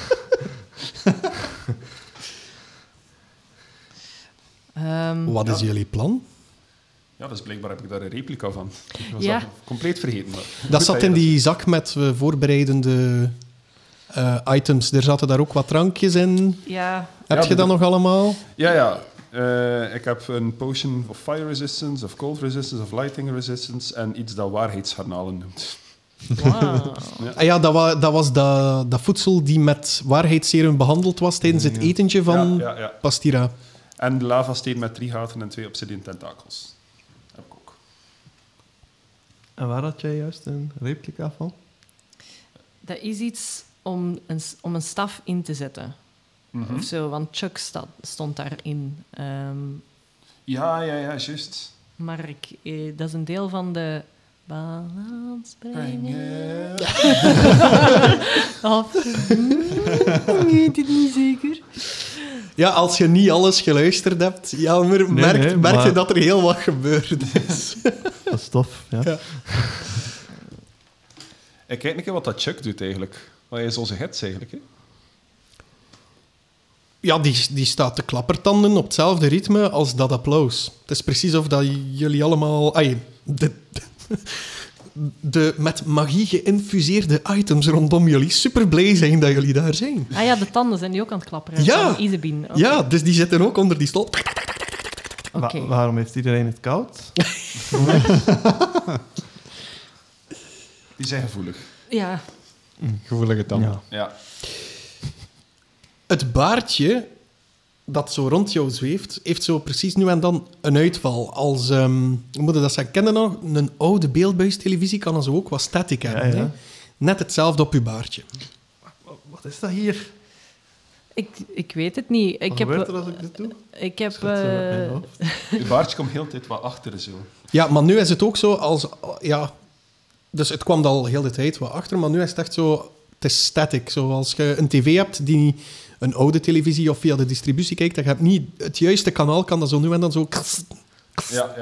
Ehm, Wat is jullie plan? Ja, dus blijkbaar heb ik daar een replica van. Ik was Ja. dat compleet vergeten. Maar Dat goed zat je in die zak met uh, voorbereidende uh, items. Er zaten daar ook wat drankjes in. ja, Heb Ja, je dat de- nog allemaal? Ja, ja. Uh, ik heb een potion of fire resistance, of cold resistance, of lighting resistance en iets dat waarheidsgarnalen noemt. wauw. Ah ja, dat, wa- dat was dat, dat voedsel die met waarheidsserum behandeld was tijdens het etentje van Ja, ja, ja. Pastira. En de lavasteen met drie gaten en twee obsidian tentakels. Heb ik ook. En waar had jij juist een replica van? Dat is iets om een, s- om een staf in te zetten. Mhm. Of zo, want Chuck sta- stond daarin. Ehm, Ja, ja, ja, juist. maar ik, eh, dat is een deel van de balans brengen. Of, ik weet het niet zeker. Ja, als je niet alles geluisterd hebt, jammer, Nee, merk, nee, merk je maar- dat er heel wat gebeurd is. Dat is tof, ja. Ja. Ik kijk een keer wat dat Chuck doet eigenlijk. Want hij is onze gids eigenlijk. Hè? Ja, die, die staat te klappertanden op hetzelfde ritme als dat applaus. Het is precies of dat jullie allemaal... Ai, de, de met magie geïnfuseerde items rondom jullie super blij zijn dat jullie daar zijn. Ah ja, de tanden zijn die ook aan het klapperen. Ja. Van Isabine. Oké. Ja, dus die zitten ook onder die stol. Wa- Oké. waarom heeft iedereen het koud? Die zijn gevoelig. Ja. Gevoelige tanden. Ja. Ja. Het baardje dat zo rond jou zweeft, heeft zo precies nu en dan een uitval. Als, ehm, hoe moet je dat zeggen? Ken je nog? Een oude beeldbuistelevisie kan dan zo ook wat static hebben. Ja, ja. Hè? Net hetzelfde op je baardje. Wat is dat hier? Ik, ik weet het niet. Ik Wat heb, gebeurt er als ik dit doe? ik heb, Schat zo met mijn eh, hoofd. Je baardje komt heel de tijd wat achter zo. Ja, maar nu is het ook zo als... Ja, dus het kwam al heel de tijd wat achter, maar nu is het echt zo... Het is static. Zoals je een tv hebt die een oude televisie of via de distributie kijkt, dan je hebt niet het juiste kanaal, kan dat zo nu en dan zo... Ja, ja.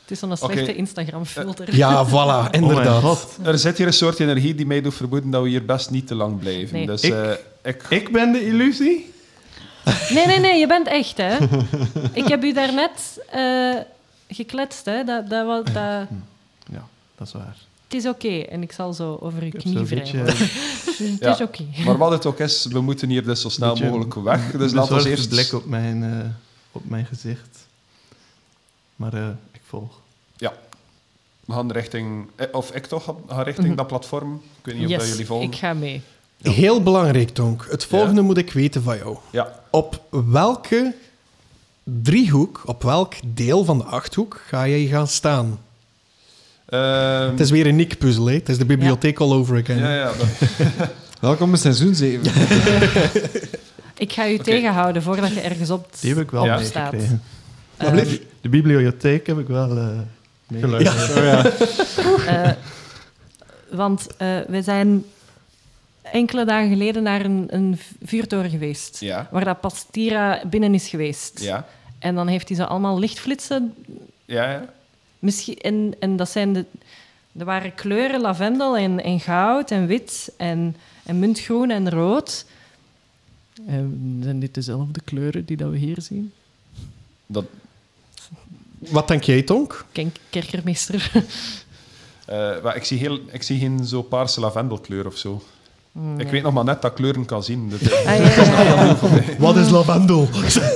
Het is zo'n Oké. slechte Instagram-filter. Ja, voilà, inderdaad. Oh mijn god. Er zit hier een soort energie die mij doet vermoeden dat we hier best niet te lang blijven. Nee. Dus Ik- eh, ik... Ik ben de illusie? Nee, nee, nee, je bent echt, hè. Ik heb u daarnet eh gekletst, hè. Dat, dat, was- dat, Ja, dat is waar. het is oké. En ik zal zo over uw Ik heb zo'n knie beetje, wrijven. Het Ja. is oké. Maar wat het ook is, we moeten hier dus zo snel beetje mogelijk weg. Dus laten we bezorgde eerst... blik op mijn, eh, op mijn gezicht. Maar eh, ik volg. We gaan richting... eh, Of ik toch ga- ga richting Mhm. dat platform. Ik weet niet of dat Yes, jullie volgen. ik ga mee. Heel belangrijk, Tonk. Het volgende moet ik weten van jou. Ja. Op welke driehoek, op welk deel van de achthoek ga jij gaan staan? Ehm, Het is weer een Nick-puzzel, hè? Het is de bibliotheek all over again. ja, ja. Dat, Welkom bij seizoen zeven. Ik ga u Oké. tegenhouden voordat je ergens op, Die heb ik wel Ja. meegekregen. Wat Ehm, blieft? De bibliotheek heb ik wel eh meegeluisterd. Oh, ja. Eh, want eh, we zijn enkele dagen geleden naar een, een vuurtoren geweest. ja. Waar dat Pastira binnen is geweest. Ja. En dan heeft hij zo allemaal lichtflitsen. Ja, ja. Misschien, en, en dat zijn de... Er waren kleuren, lavendel en, en goud en wit en, en muntgroen en rood. Eh, zijn dit dezelfde kleuren die dat we hier zien? Dat, Wat denk jij, Tonk? Ken- Kerkermeester. eh, maar ik, zie heel, ik zie geen zo paarse lavendelkleur of zo. Hmm, Ik ja. weet nog maar net dat ik kleuren kan zien. Dat, Ah, ja, ja, ja. Wat is lavendel?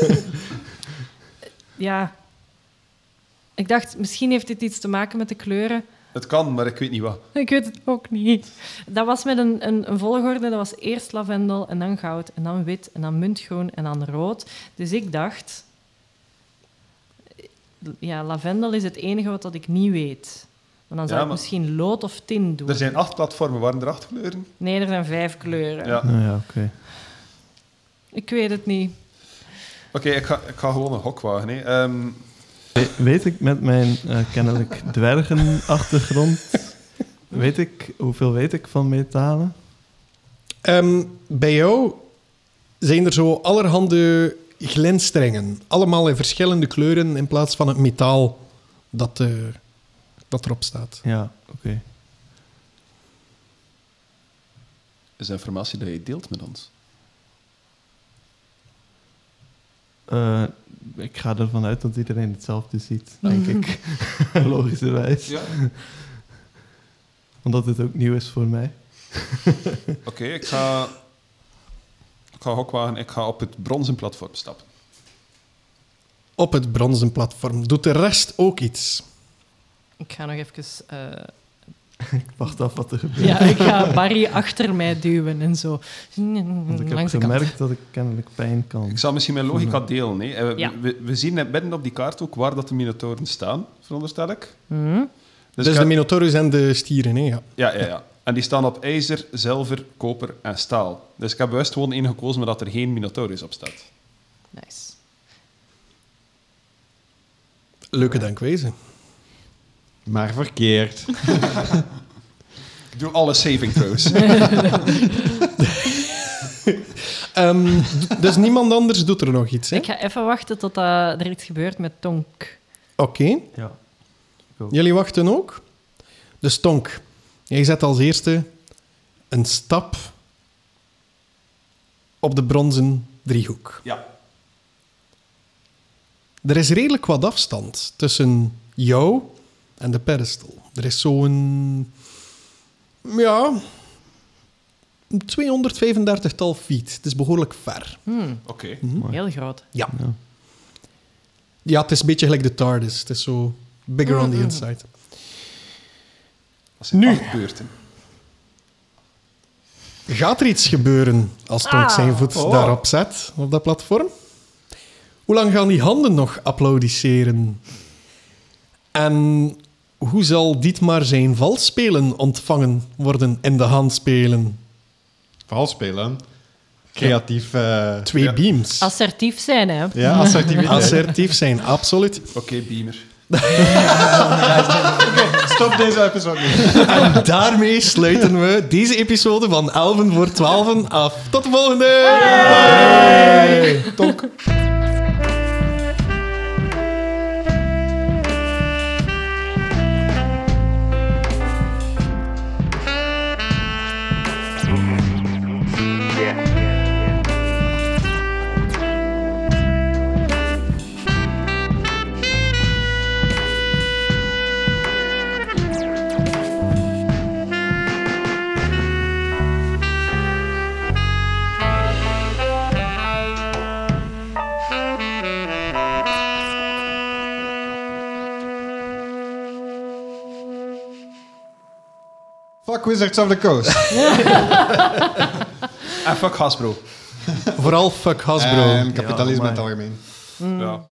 Ja. Ik dacht, misschien heeft dit iets te maken met de kleuren. het kan, maar ik weet niet wat. Ik weet het ook niet. Dat was met een, een, een volgorde. Dat was eerst lavendel en dan goud en dan wit en dan muntgroen en dan rood. Dus ik dacht... Ja, lavendel is het enige wat dat ik niet weet. Maar dan zou Ja, ik maar- misschien lood of tin doen. Er zijn acht platformen, waren er acht kleuren? Nee, er zijn vijf kleuren. Ja. Nou ja, oké. Ik weet het niet. Oké, ik, ga, ik ga gewoon een hok wagen. Hè. Ehm, We- Weet ik met mijn eh, kennelijk dwergenachtergrond... weet ik, hoeveel weet ik van metalen? Ehm, bij jou zijn er zo allerhande glinsteringen. Allemaal in verschillende kleuren in plaats van het metaal dat, eh, dat erop staat. Ja, oké. is informatie dat je deelt met ons. Eh, ik ga ervan uit dat iedereen hetzelfde ziet, denk ik. Logischerwijs. Ja. Omdat het ook nieuw is voor mij. Oké, ik ga... Ik ga hok wagen. Ik ga op het bronzen platform stappen. Op het bronzen platform. Doet de rest ook iets? Ik ga nog even... eh, Ik wacht af wat er gebeurt. ja, ik ga Barry achter mij duwen en zo. Want ik heb Langs de kant. gemerkt dat ik kennelijk pijn kan. Ik zal misschien mijn logica delen. Hè. Eh, Ja. we, we zien net midden op die kaart ook waar dat de minotauren staan, veronderstel ik. Mhm. Dus, Dus ik de ga- Minotaurus en de stieren, hè? Ja. ja, ja, ja. En die staan op ijzer, zilver, koper en staal. Dus ik heb bewust gewoon één gekozen, maar dat er geen minotaurus op staat. Nice. Leuke denkwijze. Maar verkeerd. Ik doe alle saving throws. Ehm, d- dus niemand anders doet er nog iets, hè? Ik ga even wachten tot dat er iets gebeurt met Tonk. Oké. Ja. Jullie wachten ook? Dus Tonk, jij zet als eerste een stap op de bronzen driehoek. Ja. Er is redelijk wat afstand tussen jou en de pedestal. Er is zo'n... Ja... tweehonderdvijfendertig-tal feet. Het is behoorlijk ver. Hmm, Oké. heel groot. Ja. Ja. Ja, het is een beetje gelijk de TARDIS. Het is zo bigger on the Mhm. inside. Dat zijn Nu. acht beurten. Gaat er iets gebeuren als Tonk Ah. zijn voet Oh. daarop zet, op dat platform? Hoe lang gaan die handen nog applaudisseren? En hoe zal Dietmar zijn valspelen ontvangen worden in de handspelen? Vals spelen. Creatief. eh, Twee Ja. beams. Assertief zijn, hè. ja, assertiviteit. Assertief zijn, absoluut. Oké, beamer. Stop deze episode nu. En daarmee sluiten we deze episode van Elven voor twaalfen af. Tot de volgende! Tonk. Fuck Wizards of the Coast. En fuck Hasbro. Vooral fuck Hasbro. En kapitalisme Ja, in het algemeen. Ja.